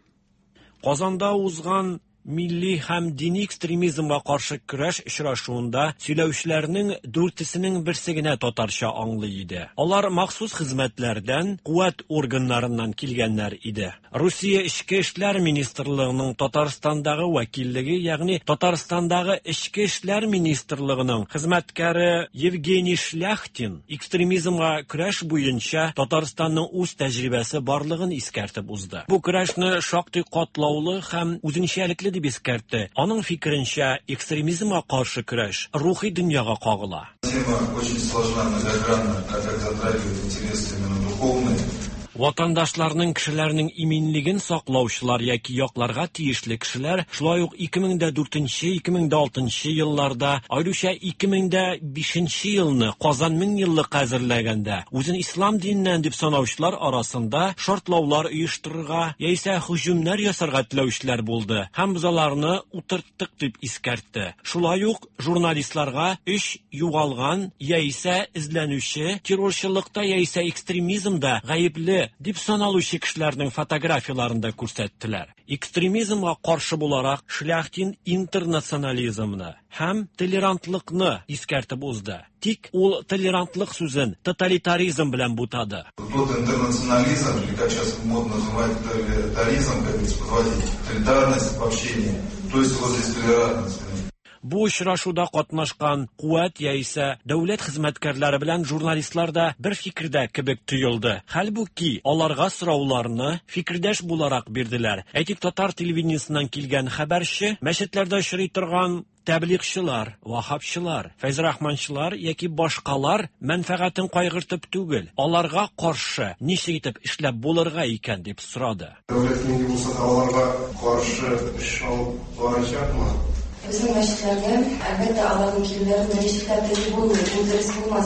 Казанда узган милли һәм дини экстремизмга каршы көрәш очрашуында сөйләүчеләрнең дүртесенең берсе генә татарча аңлый иде. Алар махсус хезмәтләрдән, куәт органнарыннан килгәннәр иде. Русия Эчке эшләр министрлыгының Татарстандагы вәкиллеге, ягъни Татарстандагы Эчке эшләр министрлыгының хезмәткәре Евгений Шляхтин экстремизмга көрәш буенча Татарстанның үз тәҗрибәсе барлыгын искәртеп узды. Бу көрәшне шактый катлаулы һәм үзенчәлекле дип искәртте. Аның фикеренчә, экстремизмга каршы көрәш рухи дөньяга кагыла. Тема очень сложна, многогранна, так как затрагивает интересы именно духовные. Ватандашларның кешеләрнең иминлеген саклаучылар яки якларга тиешле кешеләр шулай ук ике мең дүртенче - ике мең алтынчы елларда, аеруча ике мең бишенче елны Казан мең еллык әзерләгәндә үзен ислам диненнән дип санаучылар арасында шартлаулар оештырырга яисә һөҗүмнәр ясарга теләүчеләр булды һәм без аларны утырттык дип искәртте. Шулай ук журналистларга эш югалган яисә эзләнүче, террорчылыкта яисә экстремизмда гаепле дип саналучы кешеләрнең фотографияларында күрсәттеләр. Экстремизмга каршы буларак Шляхтин интернационализмны һәм толерантлыкны искәртеп узды. Тик ул толерантлык сүзен тоталитаризм белән бутады. Тот интернационализм, или как сейчас модно называть тоталитаризм, как это позволить, толерантность в общении, то есть вот здесь толерантность. Бу очрашуда катнашкан куәт яисә дәүләт хезмәткәрләре белән журналистлар да бер фикердә кебек тоелды. Хәлбуки аларга сорауларны фикердәш буларак бирделәр. Әйтик, татар телевидениесеннән килгән хәбәрче мәчетләрдә эшли торган тәблигъчылар, вахабчылар, фәйзрахманчылар яки башкалар мәнфәгатен кайгыртып түгел, аларга каршы ничек итеп эшләп булырга икән дип сорады. Дәүләтнең булса аларга каршы эш алып барачакмы? Безнең мәчетләрдә әлбәттә аларның килүләре мәчетләрдә булмый, интерес булмас иде.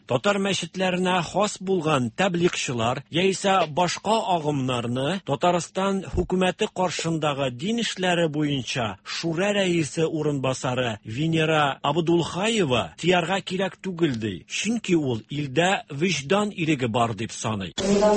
Татар мәчетләренә хас булган тәблигъчылар яисә башка агымнарны Татарстан хөкүмәте каршындагы дин эшләре буенча шура рәисе урынбасары Венера Абдулхаева тиярга кирәк түгел ди. Чөнки ул илдә виждан иреге бар дип саный.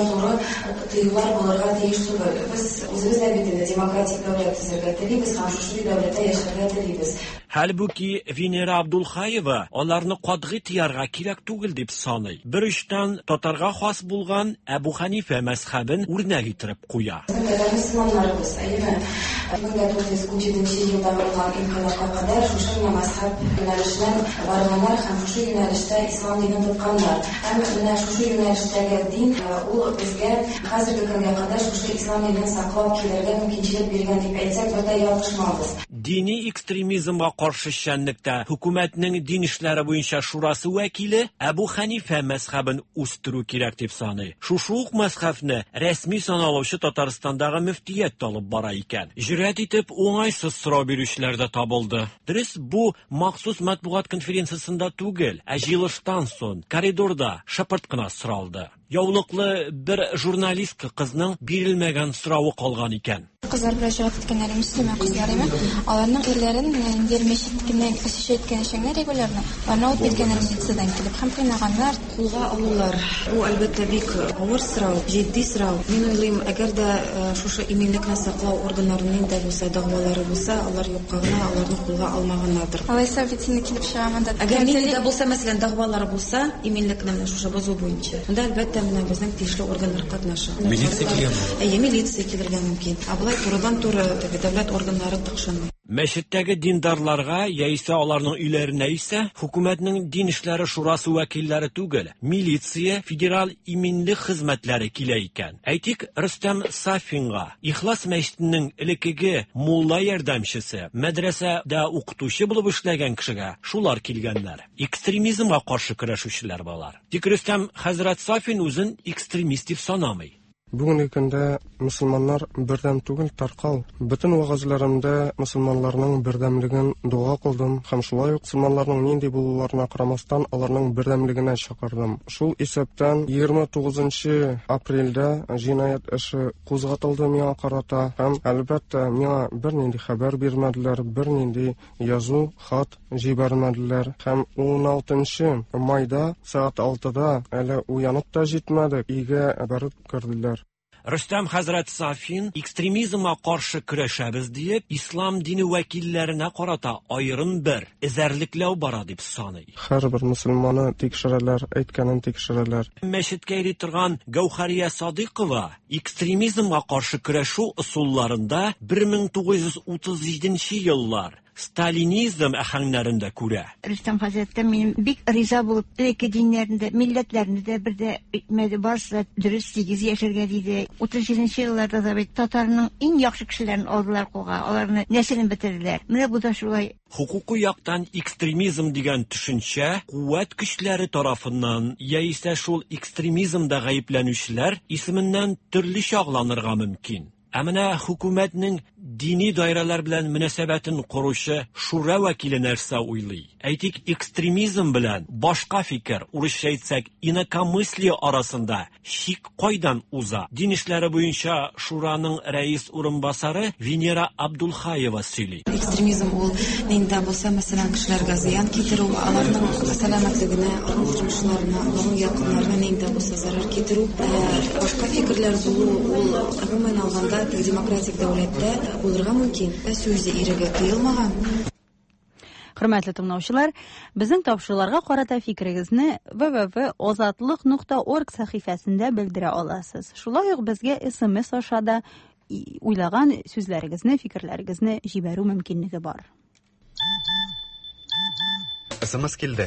Тыюлар булырга тиеш түгел. Без үзебез дә демократик дәүләт төзергә телибез һәм шушы дәүләттә яшәргә телибез. Хәлбуки Венера Абдулхаева аларны катгый тиярга кирәк түгел дип саный. Бер очтан татарга хас булган Әбу Ханифа мәзһәбен үрнәк итеп куя. Мөселманнарыбыз, әйеме, мең дә тугыз йөз унҗиденче елда булган инкыйлабка кадәр шушы мәзһәб юнәлешеннән барганнар һәм шушы юнәлештә ислам динен тотканнар. Һәм менә шушы юнәлештәге дин ул безгә хәзерге көнгә кадәр шушы ислам динен саклап килергә мөмкинчелек биргән дип әйтсәк, бер дә ялгышмабыз. Дини экстремизмга каршы эшчәнлектә хөкүмәтнең дин эшләре буенча шурасы вәкиле Әбу Ханифа мәзһәбен үстерү кирәк дип саный. Шушы ук мәзһәбне рәсми саналучы Татарстандагы мөфтият алып бара икән. Җөрьәт итеп уңайсыз сорау бирүчеләр дә табылды. Дөрес, бу махсус матбугат конференциясендә түгел, ә җыелыштан соң коридорда шапырт кына соралды. Яулыклы бер журналистка кызның бирелмәгән соравы калган икән. Кызлар белән җавап иткәннәр мөселман кызлар име. Аларның ирләрен дәрмәшит кенә кеше әйткән шәңнәр регулярно. Аны алып киткәннәр милициядан килеп һәм кыйнаганнар, кулга алулар. Бу әлбәттә бик авыр сорау, җитди сорау. Мин уйлыйм, әгәр дә шушы иминлекне саклау органнарының да булса, дәгъвалары булса, алар юкка гына аларны кулга алмаганнардыр. Алайса битне килеп чыгамында. Әгәр миндә булса, мәсәлән, дәгъвалары булса, иминлекне шушы бозу буенча. Анда әлбәттә менә безнең тиешле органнар катнаша. Милиция килгән. Әйе, милиция килергә мөмкин. Абылай турыдан-туры дәүләт органнары тыкшынмый. Мәчеттәге диндарларга яисә аларның өйләренә исә хөкүмәтнең дин эшләре шурасы вәкилләре түгел, милиция, федераль иминлек хезмәтләре килә икән. Әйтик, Рөстәм Сафинга, Ихлас мәчетенең элекеге мулла ярдәмчесе, мәдрәсәдә укытучы булып эшләгән кешегә шулар килгәннәр. Экстремизмга каршы көрәшүчеләр балар. Тик Рөстәм хәзрәт Сафин үзен экстремист дип санамый. Бүгенге көндә мөселманнар бердәм түгел, таркау. Бөтен вагызларымда мөселманнарның бердәмлеген дуа кылдым һәм шулай ук мөселманнарның нинди булуларына карамастан аларның бердәмлегенә чакырдым. Шул исәптән егерме тугызынчы апрельдә җинаять эше кузгатылды миңа карата һәм әлбәттә миңа бернинди хәбәр бирмәделәр, бернинди язу, хат җибәрмәделәр һәм ун алтынчы майда сәгать алтыда әле уянып та җитмәдек, өйгә барып керделәр. Рөстәм хәзрәт Сафин экстремизмга каршы көрәшәбез диеп, ислам дине вәкилләренә карата аерым бер эзәрлекләү бара дип саный. Һәрбер мөселманны тикшерәләр, әйткәнен тикшерәләр. Мәчеткә йөри торган Гәүһәрия Садыйкова экстремизмга каршы көрәшү ысулларында бер мең тугыз йөз утыз җиденче еллар сталинизм әһәңнәрендә күрә. Рөстәм хәзрәттән мин бик риза булып, элекке диннәрендә, милләтләрендә бер дә итмәде, барысы дөрес сигез яшәргә диде. утыз җиденче елларда да бит татарның иң яхшы кешеләрен алдылар кулга, аларны нәселен бетерделәр. Менә бу да шулай. Хукукый яктан экстремизм дигән төшенчә куәт көчләре тарафыннан яисә шул экстремизмда гаепләнүчеләр исеменнән төрле чагланырга мөмкин. Ә менә хөкүмәтнең дини даирәләр белән мөнәсәбәтен коручы шура вәкиле нәрсә уйлый? Әйтик, экстремизм белән башка фикер, урысча әйтсәк, инакомыслие арасында шик кайдан уза? Дин эшләре буенча шураның рәис урынбасары Венера Абдулхаева сөйли. Экстремизм ул нинди булса, мәсәлән, кешеләргә зыян китерү, аларның сәламәтлегенә, тормышларына, аларның якыннарына нинди булса зарар китерү, башка фикерләр булу, ул гомумән алганда демократик дәүләттә булырга мөмкин. Ә сүзе иреге тыелмаган. Хөрмәтле тыңлаучылар, безнең тапшыруларга карата фикерегезне дабл ю дабл ю дабл ю точка озатлык нокта орг сәхифәсендә белдерә аласыз. Шулай ук безгә эс-эм-эс аша да уйлаган сүзләрегезне, фикерләрегезне җибәрү мөмкинлеге бар. эс-эм-эс килде.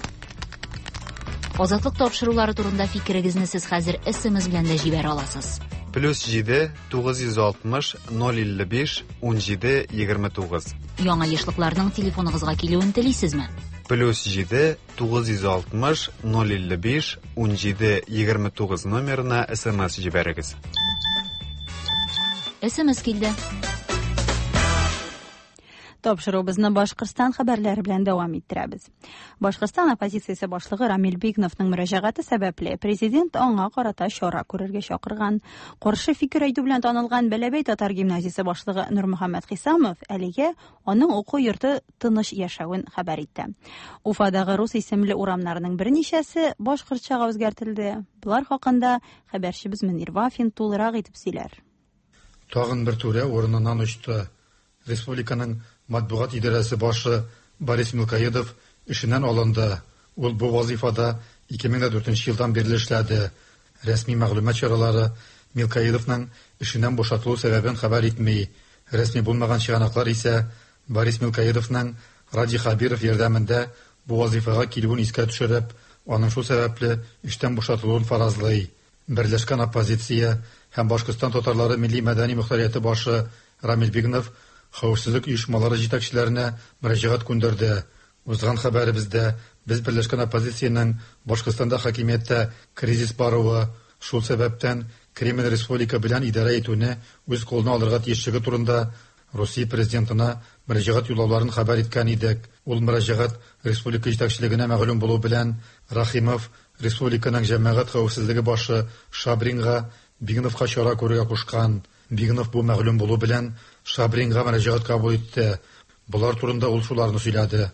Азатлык тапшырулары турында фикерегезне сез хәзер эс-эм-эс белән дә җибәрә аласыз. Плюс җиде тугыз йөз алтмыш ноль илле биш ун җиде егерме тугыз. Яңа яшьлекләрнең телефоныгызга килүен телисезме? Плюс җиде тугыз йөз алтмыш ноль илле биш ун җиде егерме тугыз номерына эс-эм-эс җибәрегез. эс-эм-эс килде. Тапшыруыбызны Башкортстан хәбәрләре белән дәвам иттерәбез. Башкортстан оппозициясе башлыгы Рамил Бигновның мөрәҗәгате сәбәпле президент аңа карата чара күрергә чакырган. Каршы фикер әйтү белән танылган Бәләбәй татар гимназиясе башлыгы Нурмөхәммәд Хисамов әлегә аның уку йорты тыныч яшәвен хәбәр итте. Уфадагы Рус исемле урамнарның берничәсе башкортчага үзгәртелде. Булар хакында хәбәрчебез Мөнир Вафин тулырак итеп сөйләр. Тагын бер түрә урыныннан очты. Республиканың матбугат идарәсе башы Борис Мелкоедов эшеннән алынды. Ул бу вазифада ике мең дүртенче елдан бирле эшләде. Рәсми мәгълүмат чаралары Мелкоедовның эшеннән бушатылу сәбәбен хәбәр итми. Рәсми булмаган чыганаклар исә Борис Мелкоедовның Ради Хабиров ярдәмендә бу вазифага килүен искә төшереп, аның шул сәбәпле эштән бушатылуын фаразлый. Берләшкән оппозиция һәм Башкортстан татарлары милли мәдәни мөхтәрияте башы Рамил Бигнов хәвефсезлек оешмалары җитәкчеләренә мөрәҗәгать күндерде. Узган хәбәребездә без берләшкән оппозициянең Башкортстанда хакимияттә кризис баруы, шул сәбәптән Кремль республика белән идарә итүне үз кулына алырга тиешлеге турында Русия президентына мөрәҗәгать юллауларын хәбәр иткән идек. Ул мөрәҗәгать республика җитәкчелегенә мәгълүм булу белән Рахимов республиканың җәмәгать хәвефсезлеге башы Шабринга Бигновка чара күрергә кушкан. Бигнов бу мәгълүм булу белән Шабринга мөрәҗәгать кабул итте. Булар турында ул шуларны сөйләде.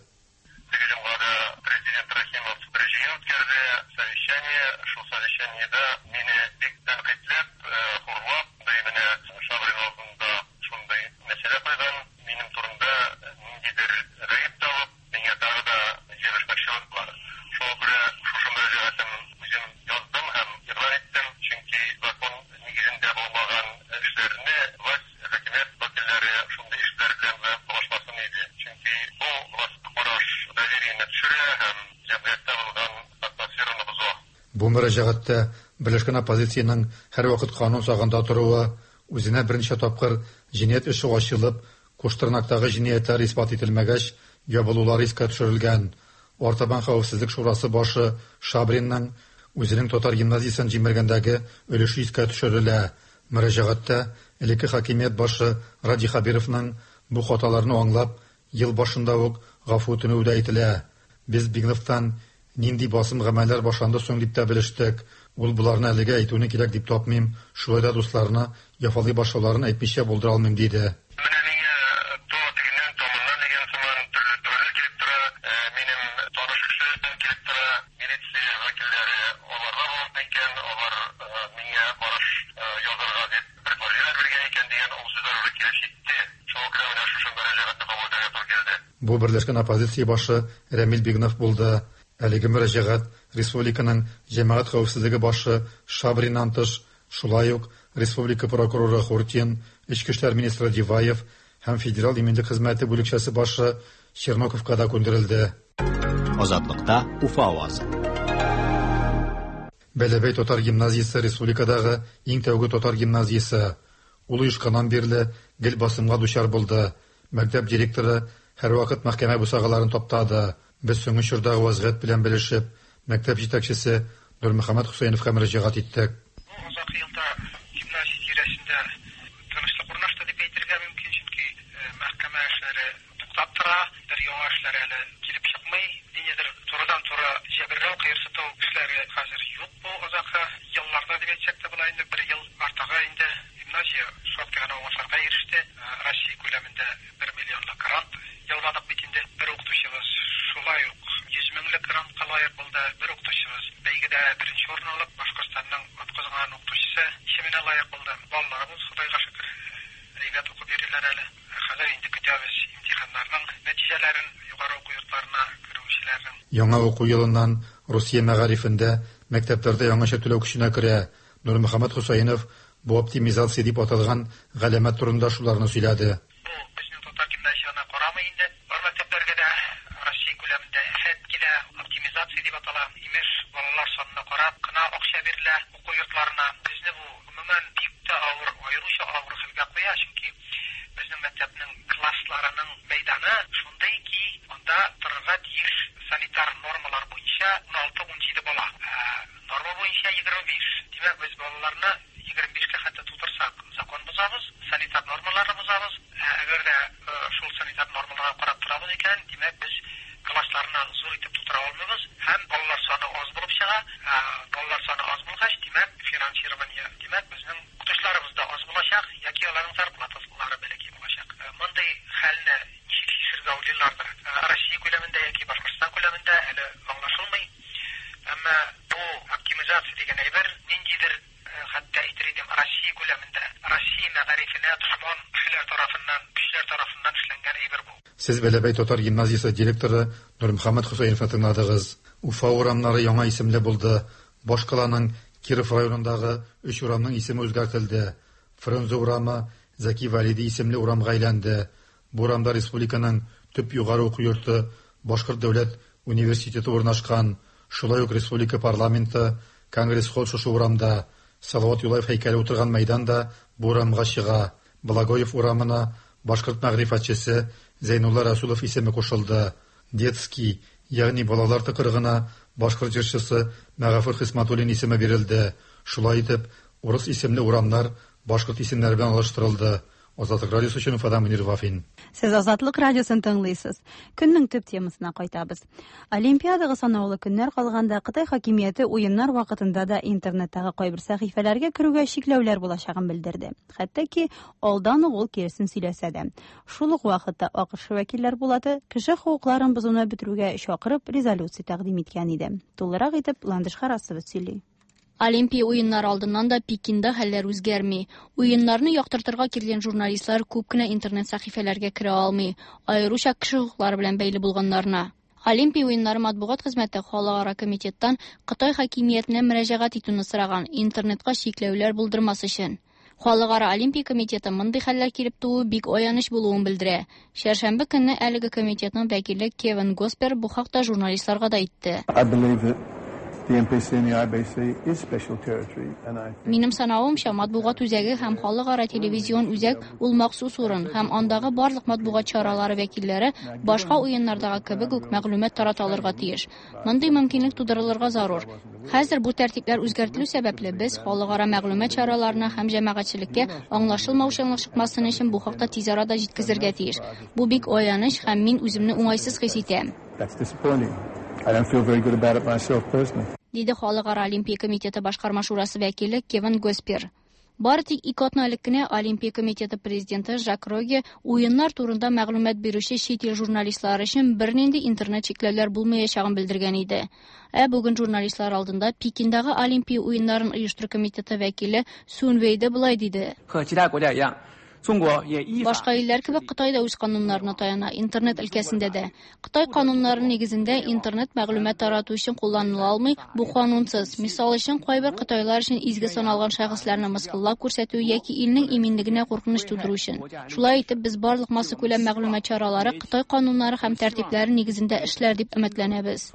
Бу мөрәҗәгатьтә Берләшкән оппозициянең һәрвакыт канун сагында торуы, үзенә берничә тапкыр җинаять эше ачылып, Куштырнактагы җинаятлар исбат ителмәгәч, ябылулар искә төшерелгән. Ортабан хәвефсезлек шурасы башы Шабринның үзенең татар гимназиясен җимергәндәге өлеше искә төшерелә. Мөрәҗәгатьтә элекке хакимият башы Ради Хабировның бу хаталарны аңлап, ел башында ук гафу үтенү дә ителә. Без Бигновтан нинди басым гамәлләр башланды соң дип тә белештек. Ул буларны әлегә әйтүне кирәк дип тапмыйм. Шулай да дусларына яфалый башлауларын әйтмичә булдыра алмыйм диде. Бу берләшкән оппозиция башы Рамил Бигнов булды. Әлеге мөрәҗәгать республиканың җәмәгать хәвефсезлеге башы Шабриннан тыш, шулай ук республика прокуроры Хуртин, Эчке эшләр министры Диваев һәм федерал иминлек хезмәте бүлекчәсе башы Черноковка да күндерелде. Азатлыкта Уфа авазы. Бәләбәй татар гимназиясе республикадагы иң тәүге татар гимназиясе. Ул оешканнан бирле гел басымга дучар булды. Мәктәп директоры һәрвакыт мәхкәмә бусагаларын таптады. Без соңгы чордагы вазгыять белән белешеп, мәктәп җитәкчесе Нурмөхәммәд Хусейновка мөрәҗәгать иттек. Узган елда гимназия тирәсендә тынычлык урнашты дип әйтергә мөмкин, чөнки мәхкәмә эшләре туктап тора, бер яңа эшләр әле килеп чыкмый, ниндидер турыдан-туры җәберләү, кыерсыту эшләре хәзер юк. Бу узакка елларда дип әйтсәк тә була, инде бер ел артыгы инде гимназия шактый гына уңышларга иреште. Россия күләмендә бер миллионлык грант ялладык бит инде. Бер укытучыбыз шулай ук йөз меңлек грантка лаек булды. Бер укытучыбыз бәйгедә беренче урын алып, Башкортстанның аткызган укытучысы исеменә лаек булды. Балаларыбыз Худайга шөкер ригат укып йөриләр әле. Хәзер инде көтәбез имтиханнарның нәтиҗәләрен, югары уку йортларына керүчеләрнең. Яңа уку елыннан Русия мәгарифендә мәктәпләрдә яңача түләү көченә керә. Нурмөхәммәд Хусейнов бу оптимизация дип аталган галәмәт турында шуларны сөйләде. Оптимизация дип атала. Имеш балалар санына карап кына акча бирелә уку йортларына. Безне бу гомумән бик тә авыр, аеруча авыр хәлгә куя, чөнки безнең мәктәпнең классларының мәйданы шундый ки, анда торырга тиеш санитар нормалар буенча ун алты - ун җиде бала. Норма буенча егерме биш. Димәк, без балаларны егерме бишкә хәтта тутырсак, закон бозабыз, санитар нормаларны бозабыз. Әгәр дә шул санитар нормаларга Сез Бәләбәй татар гимназиясе директоры Нурмөхәммәд Хөсәйновны тыңладыгыз. Уфа урамнары яңа исемле булды. Башкаланың Киров районындагы өч урамның исеме үзгәртелде. Фрунзе урамы Зәки Валиди исемле урамга әйләнде. Бу урамда республиканың төп югары уку йорты Башкорт дәүләт университеты урнашкан. Шулай ук республика парламенты Конгресс-холл шушы урамда. Салават Юлаев һәйкәле утырган мәйданда бу урамга чыга. Благоев урамына башкорт мәгърифәтчесе Зәйнулла Расулов исеме кушылды. Детский, ягъни балалар тыкырыгына башкорт җырчысы Мәгафур Хисматуллин исеме бирелде. Шулай итеп, урыс исемле урамнар башкорт исемнәре белән алыштырылды. Азатлык радиосы өчен Уфадан Мөнир Вафин. Сез Азатлык радиосын тыңлыйсыз. Көннең төп темасына кайтабыз. Олимпиадага санаулы көннәр калганда Кытай хакимияте уеннар вакытында да интернеттагы кайбер сәхифәләргә керүгә чикләүләр булачагын белдерде. Хәтта ки алдан ук ул киресен сөйләсә дә. Шул ук вакытта АКШ вәкилләр булаты кеше хукукларын бозуны бетерүгә чакырып резолюция тәкъдим иткән иде. Тулырак итеп Ландыш Харасов сөйли. Олимпия уеннары алдыннан да Пекинда хәлләр үзгәрми. Уеннарны яктыртырга килгән журналистлар күп кенә интернет сәхифәләргә керә алмый, аеруча кеше хукуклары белән бәйле булганнарына. Олимпия уеннары матбугат хезмәте халыкара комитеттан Кытай хакимиятенә мөрәҗәгать итүне сораган, интернетка чикләүләр булдырмас өчен. Халыкара Олимпия комитеты мондай хәлләр килеп тууы бик аяныч булуын белдерә. Шәршәмбе көнне әлеге комитетның вәкиле Кевин Госпер бу хакта журналистларга да әйтте. Минем санавымча, матбугат үзәге һәм халыкара телевизион үзәк ул махсус урын һәм андагы барлык матбугат чаралары вәкилләре башка уеннардагы кебек үк мәгълүмат тарата алырга тиеш. Мондый мөмкинлек тудырылырга зарур. Хәзер бу тәртипләр үзгәртелү сәбәпле без халыкара мәгълүмат чараларына һәм җәмәгатьчелеккә аңлашылмаучанлык чыкмасын өчен бу хакта тиз арада җиткезергә тиеш. Бу бик аяныч һәм мин үземне уңайсыз хис итәм. Диде халыкара Олимпия комитеты башкарма шурасы вәкиле Кевин Госпер. Бары тик ике атналык кенә Олимпия комитеты президенты Жак Роге уеннар турында мәгълүмат бирүче чит ил журналистлары өчен бернинди интернет чикләүләр булмаячагын белдергән иде. Ә бүген журналистлар алдында Пекиндагы Олимпия уеннарын оештыру комитеты вәкиле Сун Вейде булай диде. Башка илләр кебек Кытай да үз кануннарына таяна, интернет өлкәсендә дә. Кытай кануннары нигезендә интернет мәгълүмат тарату өчен кулланыла алмый, бу канунсыз. Мисал өчен кайбер кытайлар өчен изге саналган шәхесләрне мыскыллап күрсәтү яки илнең иминлегенә куркыныч тудыру өчен. Шулай итеп, без барлык масса күләм мәгълүмат чаралары Кытай кануннары һәм тәртипләре нигезендә эшләр дип өметләнәбез.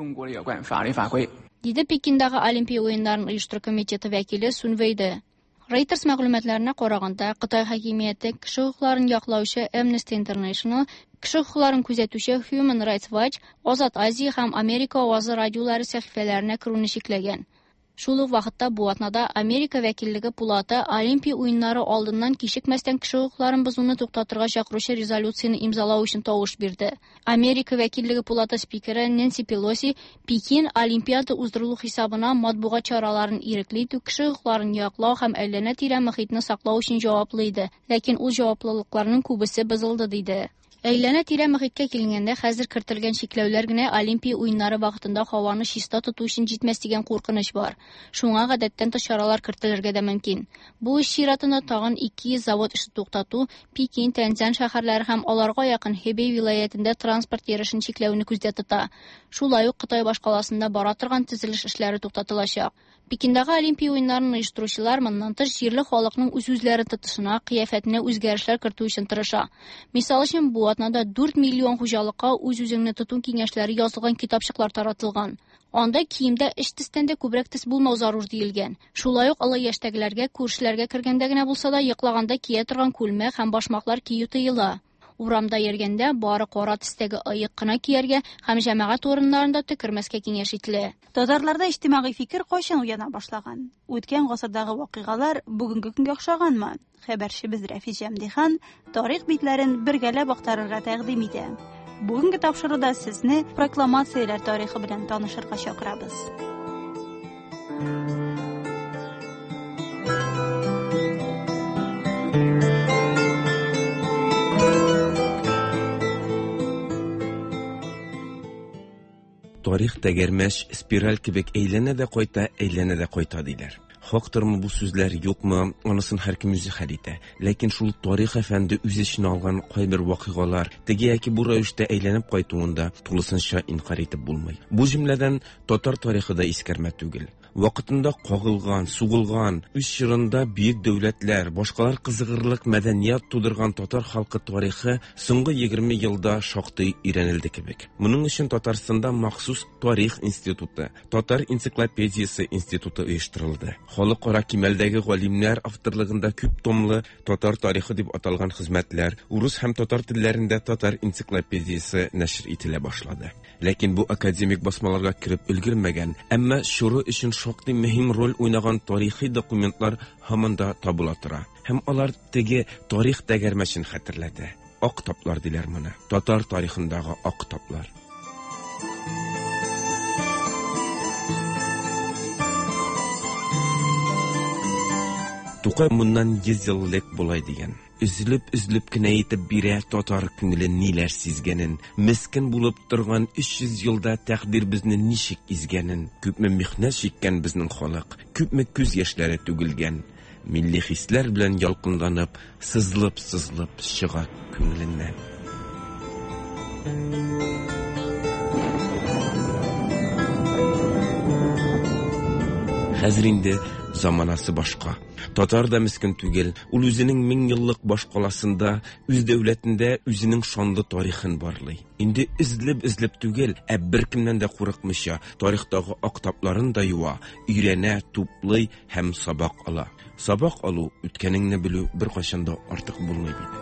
Диде Пекиндагы Олимпия уеннарын оештыру комитеты вәкиле Сун Вейде. Reuters мәгълүматларына караганда, Кытай хакимияте кеше хукукларын яклаучы Amnesty International, кеше хукукларын күзәтүче Human Rights Watch, Азат Азия һәм Америка авазы радиолары сәхифәләренә керүне чикләгән. Шул ук вакытта бу атнада Америка вәкиллеге пулаты Олимпия уеннары алдыннан кичекмәстән кеше хукукларын бозуны туктатырга чакыручы резолюцияны имзалау өчен тавыш бирде. Америка вәкиллеге пулаты спикеры Нэнси Пелоси Пекин Олимпиада уздырылу хисабына матбугат чараларын ирекле итү, кеше хукукларын яклау һәм әйләнә-тирә мөхитне саклау өчен җаваплы иде, ләкин ул җаваплылыкларның күбесе бозылды диде. Әйләнә-тирә мөхиткә килгәндә хәзер кертелгән чикләүләр генә Олимпия уеннары вакытында һаваны чиста тоту өчен җитмәс дигән куркыныч бар. Шуңа гадәттән тыш чаралар кертелергә дә мөмкин. Бу эш чиратында тагын ике йөз завод эшен туктату, Пекин, Тяньцзян шәһәрләре һәм аларга якын Хэбэй вилаятендә транспорт йөрешен чикләүне күздә тота. Шулай ук Кытай башкаласында бара торган төзелеш эшләре туктатылачак. Пекиндагы Олимпия уеннарын оештыручылар моннан тыш җирле халыкның үз-үзләре тотышына, кыяфәтенә үзгәрешләр кертү өчен тырыша. Мисал өчен бу атнада дүрт миллион хуҗалыкка үз-үзеңне тоту киңәшләре язылган китапчыклар таратылган. Анда киемдә эш тестәндә күбрәк тез булмау зарур диелгән. Шулай ук олы яшьтәгеләргә, күршеләргә кергәндә генә булса да йоклаганда кия торган күлмәк һәм башмаклар кию тыела. Урамда йөргәндә бары кара төстәге ыек кына кияргә һәм җәмәгать урыннарында төкермәскә киңәш ителә. Татарларда иҗтимагый фикер кайчан уяна башлаган? Үткән гасырдагы вакыйгалар бүгенге көнгә охшаганмы? Хәбәрчебез Рәфис Җәмдихан тарих битләрен бергәләп актарырга тәкъдим итә. Бүгенге тапшыруда сезне прокламацияләр тарихы белән танышырга чакырабыз. Тарих тәгәрмәч спираль кебек әйләнә дә кайта, әйләнә дә кайта диләр. фактормы бу сүзләр юкмы, анысын һәркем үзе хәл итә. Ләкин шул тарих әфәнде үз эченә алган кайбер вакыйгалар теге яки бу рәвештә әйләнеп кайтуында тулысынча инкар итеп булмый. Бу җөмләдән татар тарихы да искәрмә түгел. Вакытында кагылган, сугылган, үз чорында бөек дәүләтләр, башкалар кызыгырлык мәдәният тудырган татар халкы тарихы соңгы егерме елда шактый өйрәнелде кебек. Моның өчен Татарстанда махсус тарих институты, Татар энциклопедиясе институты оештырылды. Халыкара кимәлдәге галимнәр авторлыгында күп томлы татар тарихы дип аталган хезмәтләр урыс һәм татар телләрендә Татар энциклопедиясе нәшр ителә башлады. Ләкин бу академик басмаларга кирип өлгермәгән, әмма шуры өчен шактый мөһим роль уйнаган тарихи документлар һаман да табыла тора. Һәм алар теге тарих тәгәрмәчен хәтерләтә. Ак таплар диләр моны. Татар тарихындагы ак таплар. Тукай моннан йөз еллык булай дигән. Üzülüp-üzülüp кенә итеп бирә татар күңеле ниләр сизгәнен, мескен булып торган өч йөз елда тәкъдир безне ничек изгәнен, күпме михнәт чиккән безнең халык, күпме күз яшьләре түгелгән, милли хисләр белән ялкынланып, сызлып-сызлып чыга күңеленнән. Хәзер инде заманасы башка. Татар да мескен түгел, ул үзенең мең еллык башкаласында, үз дәүләтендә үзенең шанлы тарихын барлый. Инде излеп-излеп түгел, ә беркемнән дә курыкмыйча, тарихтагы актапларын да юа, өйрәнә, туплый һәм сабак ала. Сабак алу, үткәнеңне белү бер кайчанда артык булмый бит.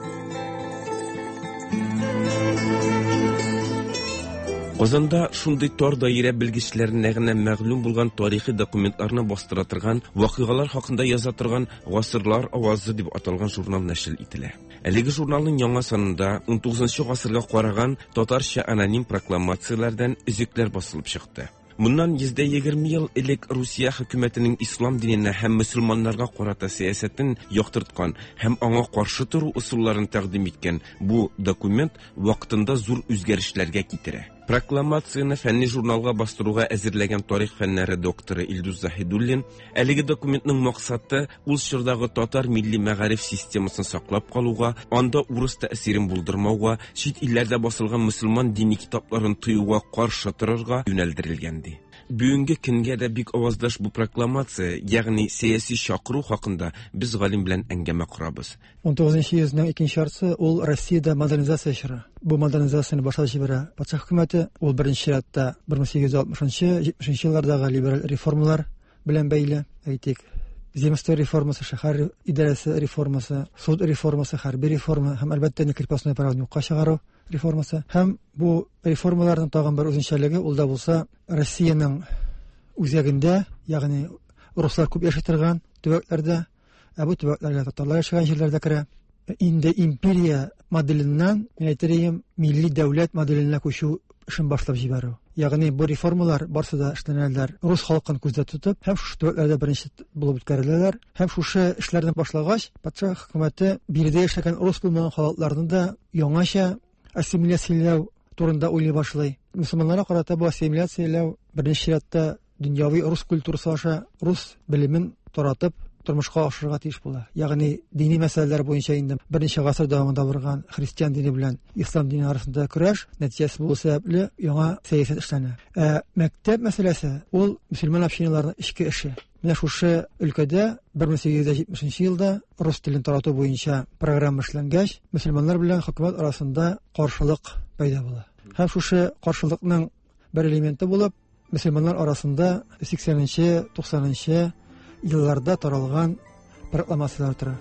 Казанда шундый тар даирә белгечләренә генә мәгълүм булган тарихи документларны бастыра торган, вакыйгалар хакында яза торган Гасырлар авазы дип аталган журнал нәшр ителә. Әлеге журналның яңа санында он тугызынчы гасырга караган татарча аноним прокламацияләрдән үзекләр басылып чыкты. Моннан йөз егерме ел элек Русия хөкүмәтенең ислам диненә һәм мөселманнарга карата сәясәтен яктырткан һәм аңа каршы тору усулларын тәкъдим иткән бу документ вакытында зур үзгәрешләргә китерә. Прокламацияны фәнни журналга бастыруга әзерләгән тарих фәннәре докторы Илдус Заһидуллин, әлеге документның максаты ул чордагы татар милли мәгариф системасын саклап калуга, анда урыс тәэсирен булдырмауга, чит илләрдә басылган мөселман дини китапларын тыюга каршы торырга юнәлдерелгән ди. Бүгенге көнгә дә бик аваздаш бу прокламация, ягъни сәяси чакыру хакында без галим белән әңгәмә корабыз. он тугызынчы йөзнең икенче яртысы ул Россиядә модернизация чоры. Бу модернизацияны башлап җибәрә патша хөкүмәте. Ул беренче рәттә бер мең сигез йөз алтмышынчы җитмешенче еллардагы либераль реформалар белән бәйле. Әйтик, земство реформасы, шәһәр идарәсе реформасы, суд реформасы, хәрби реформа һәм әлбәттә крепостное право юкка чыгару реформасы. Һәм бу реформаларның тагын бер үзенчәлеге ул да булса Россиянең үзәгендә, ягъни руслар күп яши торган төбәкләрдә, ә бу төбәкләргә татарлар яшәгән җирләрдә керә. Инде империя моделеннән, мин әйтәм, милли дәүләт моделенә күчү эшен башлап җибәрү. Ягъни бу реформалар барсы да эшләнәләр рус халкын күздә тотып, һәм шушы төбәкләрдә беренче булып үткәреләләр. Һәм шушы эшләрне башлагач, патша хөкүмәте биредә яшәгән рус булмаган халыкларны да яңача ассимиляцияләү турында уйлый башлый. Мөселманнарга карата бу ассимиляцияләү беренче рәттә дөньяви рус культурасы аша рус белемен таратып тормышка ашырга тиеш була. Ягъни дини мәсьәләләр буенча инде берничә гасыр дәвамында барган христиан дине белән ислам дине арасында көрәш нәтиҗәсе булу сәбәпле яңа сәясәт эшләнә. Ә мәктәп мәсьәләсе ул мөселман общиналарының ичке эше. Менә шушы өлкәдә бер мең сигез йөз җитмешенче елда рус телен тарату буенча программа эшләнгәч, мөселманнар белән хөкүмәт арасында каршылык пайда була. Һәм шушы каршылыкның бер элементы булып, мөселманнар арасында сиксәненче, туксанынчы елларда таралган прокламациялар тора.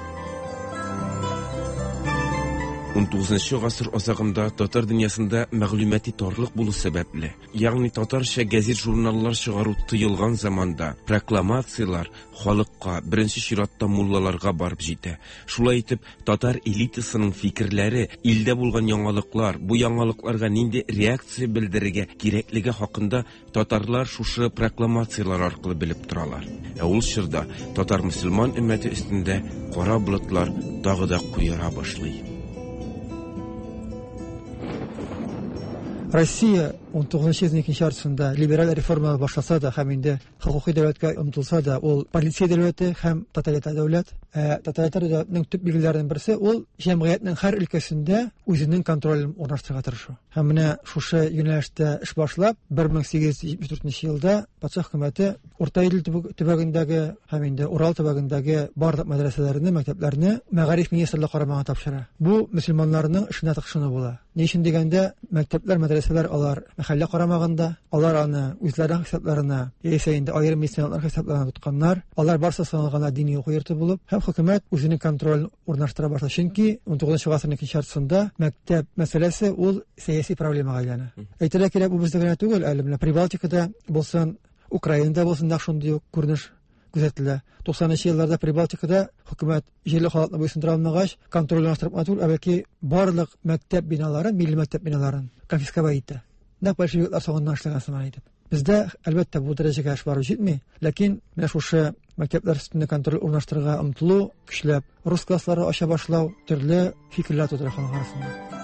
он тугызынчы гасыр азагында татар дөньясында мәгълүмати тарлык булу сәбәпле, ягъни татарча гәзит журналлар чыгару тыелган заманда прокламациялар халыкка, беренче чиратта муллаларга барып җитә. Шулай итеп, татар элитасының фикерләре, илдә булган яңалыклар, бу яңалыкларга нинди реакция белдерергә кирәклеге хакында татарлар шушы прокламациялар аркылы белеп торалар. Ә ул чорда татар мөселман өммәте өстендә кара болытлар тагы да куера башлый. Россия он тогызынчы йөзнең икенче яртысында либераль реформа башласа да һәм инде хокукый дәүләткә омтылса да, ул полиция дәүләте һәм тоталитар дәүләт. Ә тоталитар дәүләтнең төп билгеләреннән берсе ул җәмгыятьнең һәр өлкәсендә үзенең контролен урнаштырырга тырышу. Һәм менә шушы юнәлештә эш башлап бер мең сигез йөз җитмеш дүртенче елда патша хөкүмәте Урта Идел төбәгендәге һәм инде Урал төбәгендәге барлык мәдрәсәләрне, мәктәпләрне мәгариф министрлыгы карамагына тапшыра. Бу мөселманнарның эшенә тыкшыну була. Ни өчен дигәндә, мәктәпләр, мәдрәсәләр алар мәхәллә карамагында, алар аны үзләренең хисапларына, яисә инде аерым миссионерлар хисапларына тотканнар, алар барсы саналган дини уку йорты булып, һәм хөкүмәт үзенең контролен урнаштыра башлый. Чөнки он тугызынчы гасырның икенче яртысында мәктәп мәсьәләсе ул сәяси проблемага әйләнә. Әйтергә кирәк, бу бездә генә түгел, әле менә Прибалтикада булсын, Украинада булсын да шундый ук күренеш күзәтелә. туксанынчы елларда Прибалтикада хөкүмәт җирле халыкны буйсындыра алмагач, контроль урнаштырып матур, бәлки барлык мәктәп биналарын, милли мәктәп биналарын конфисковать итә. Нәкъ большевиклар соңыннан эшләгән сыман итеп. Бездә әлбәттә бу дәрәҗәгә эш бару җитми, ләкин менә шушы мәктәпләр өстендә контроль урнаштырырга омтылу, көчләп рус класслары ача башлау, төрле фикерләр тудыра халык арасында.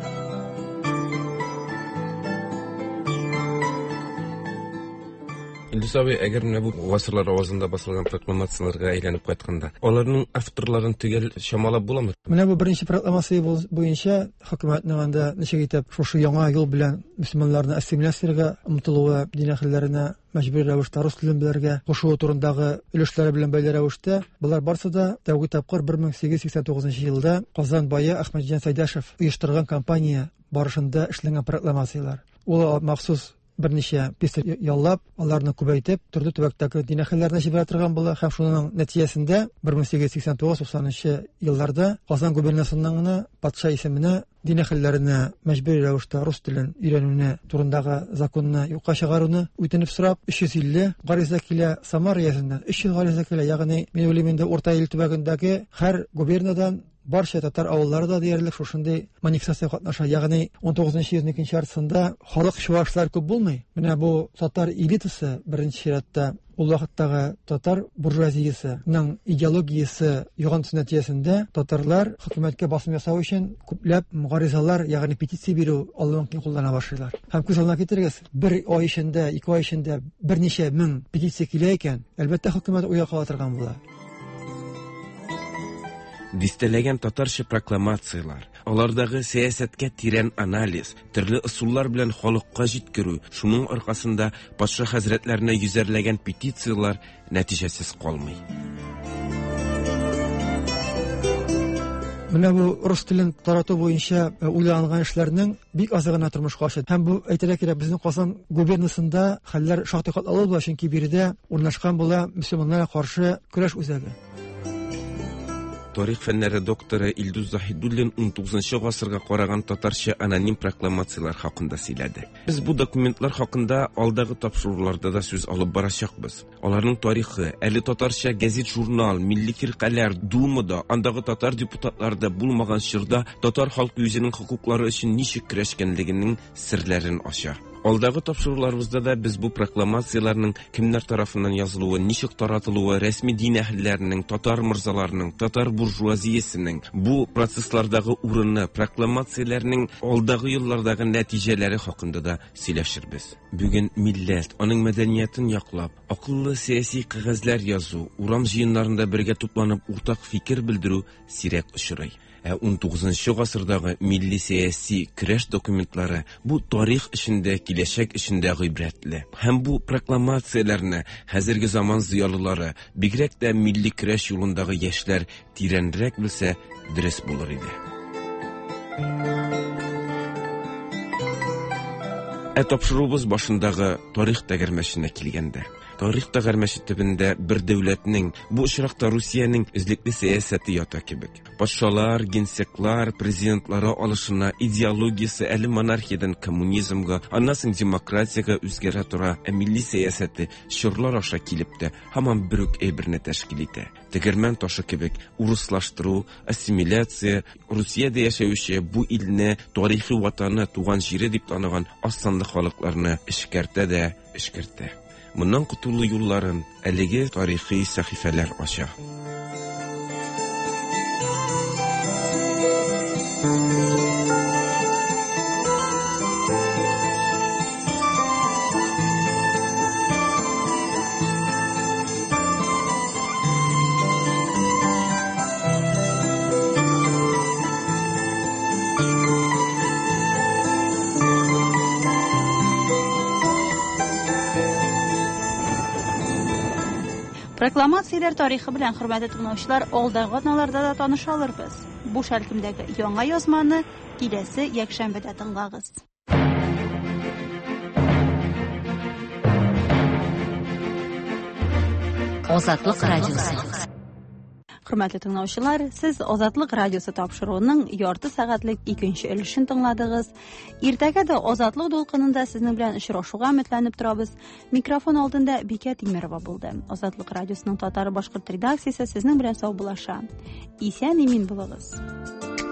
Илдус абый, әгәр менә бу гасырлар авазында басылган прокламацияларга әйләнеп кайтканда, аларның авторларын төгәл чамалап буламы? Менә бу беренче прокламация буенча хөкүмәтнең анда ничек итеп шушы яңа юл белән мөселманнарны ассимиляциягә омтылуы, дин әһелләренә мәҗбүри рәвештә рус телен белергә кушуы турындагы өлешләре белән бәйле рәвештә, булар барсы да тәүге тапкыр бер мең сигез йөз сиксән тугызынчы елда Казан бае Әхмәтҗан Сайдашев оештырган кампания барышында эшләнгән прокламациялар. Ул махсус берничә пистоль яллап, аларны күбәйтеп, төрле төбәктәге дин әһелләренә җибәрә торган була. Һәм шуның нәтиҗәсендә бер мең сигез йөз сиксән тугыз туксанынчы елларда Казан губернасының гына патша исеменә дин әһелләренә мәҗбүри рәвештә рус телен өйрәнүне турындагы законны юкка чыгаруны үтенеп сорап өч йөз илле гариза килә. Самар районыннан өч йөз гариза килә. Ягъни мин уйлыйм инде Урта Ил төбәгендәге һәр губернадан барча татар авыллары да диярлек шушындый манифестация катнаша. Ягъни он тугызынчы йөзнең икенче яртысында халык чуашлар күп булмый. Менә бу татар элитасы беренче чиратта ул вакыттагы татар буржуазиясының идеологиясе йогынты нәтиҗәсендә татарлар хөкүмәткә басым ясау өчен күпләп гаризалар, ягъни петиция бирү алуын куллана башлыйлар. Һәм күз алдына китерегез, бер ай эчендә, ике ай эчендә берничә мең петиция килә икән, әлбәттә хөкүмәт уя кала торган була. Дистәләгән татарча прокламациялар, алардагы сәясәткә тирән анализ, төрле ысуллар белән халыкка җиткерү, шуның аркасында патша хәзрәтләренә йөзәрләгән петициялар нәтиҗәсез калмый. Менә бу рус телен тарату буенча уйланган эшләрнең бик азы гына тормышка ашты. Һәм бу әйтергә кирәк, безнең Казан губернасында хәлләр шактый катлаулы була, чөнки биредә урнашкан була мөселманнарга каршы көрәш үзәге. Тарих фәннәре докторы Илдус Заһидуллин он тугызынчы гасырга караган татарча аноним прокламациялар хакында сөйләде. Без бу документлар хакында алдагы тапшыруларда да сүз алып барачакбыз. Аларның тарихы, әле татарча гәзит, журнал, милли фиркалар, думада, андагы татар депутатларда булмаган чорда татар халкы үзенең хукуклары өчен ничек көрәшкәнлегенең серләрен ача. Алдагы тапшыруларыбызда да без бу прокламацияларның кемнәр тарафыннан язылуы, ничек таратылуы, рәсми дин әһелләренең, татар мырзаларының, татар буржуазиясенең бу процесслардагы урыны, прокламацияләрнең алдагы еллардагы нәтиҗәләре хакында да сөйләшербез. Бүген милләт, аның мәдәниятен яклап, акыллы сәяси кагазьләр язу, урам җыеннарында бергә тупланып уртак фикер белдерү сирәк очрый. Ә он тугызынчы гасырдагы милли сәяси көрәш документлары бу тарих эчендә, киләчәк эчендә гыйбрәтле. Һәм бу прокламацияләрне хәзерге заман зыялылары, бигрәк тә милли көрәш юлындагы яшьләр тирәнрәк белсә, дөрес булыр иде. Ә тапшырубыз башындагы тарих тәгәрмәшенә килгәндә, тарих тәгәрмәше төбендә бер дәүләтнең, бу очракта Русиянең үзлекле сәясәте ята кебек. Патшалар, генсеклар, президентлары алышына, идеологиясе әле монархиядан коммунизмга, аннан соң демократиягә үзгәрә тора, ә милли сәясәте чорлар аша килеп тә һаман бер үк әйберне тәшкил итә. Тегермән ташы кебек уруслаштыру, ассимиляция, Русиядә яшәүче бу илне, тарихи ватаны, туган җире дип таныган аз санлы халыкларны эшкәртә дә эшкәртә. Моннан кутулу юлларын әлеге тарихи сәхифәләр ача. Прокламацияләр тарихы белән хөрмәтле тыңлаучылар, алдагы атналарда да таныша алырбыз. Бу шәлкемдәге яңа язманы киләсе якшәмбедә тыңлагыз. Азатлык радиосы. Хөрмәтле тыңлаучылар, сез Азатлык радиосы тапшыруының ярты сәгатьлек икенче өлешен тыңладыгыз. Иртәгә дә Азатлык дулкынында сезнең белән очрашуга өметләнеп торабыз. Микрофон алдында Бикә Тимерова булды. Азатлык радиосының татар башкорт редакциясе сезнең белән сау булаша. Исән-имин булыгыз.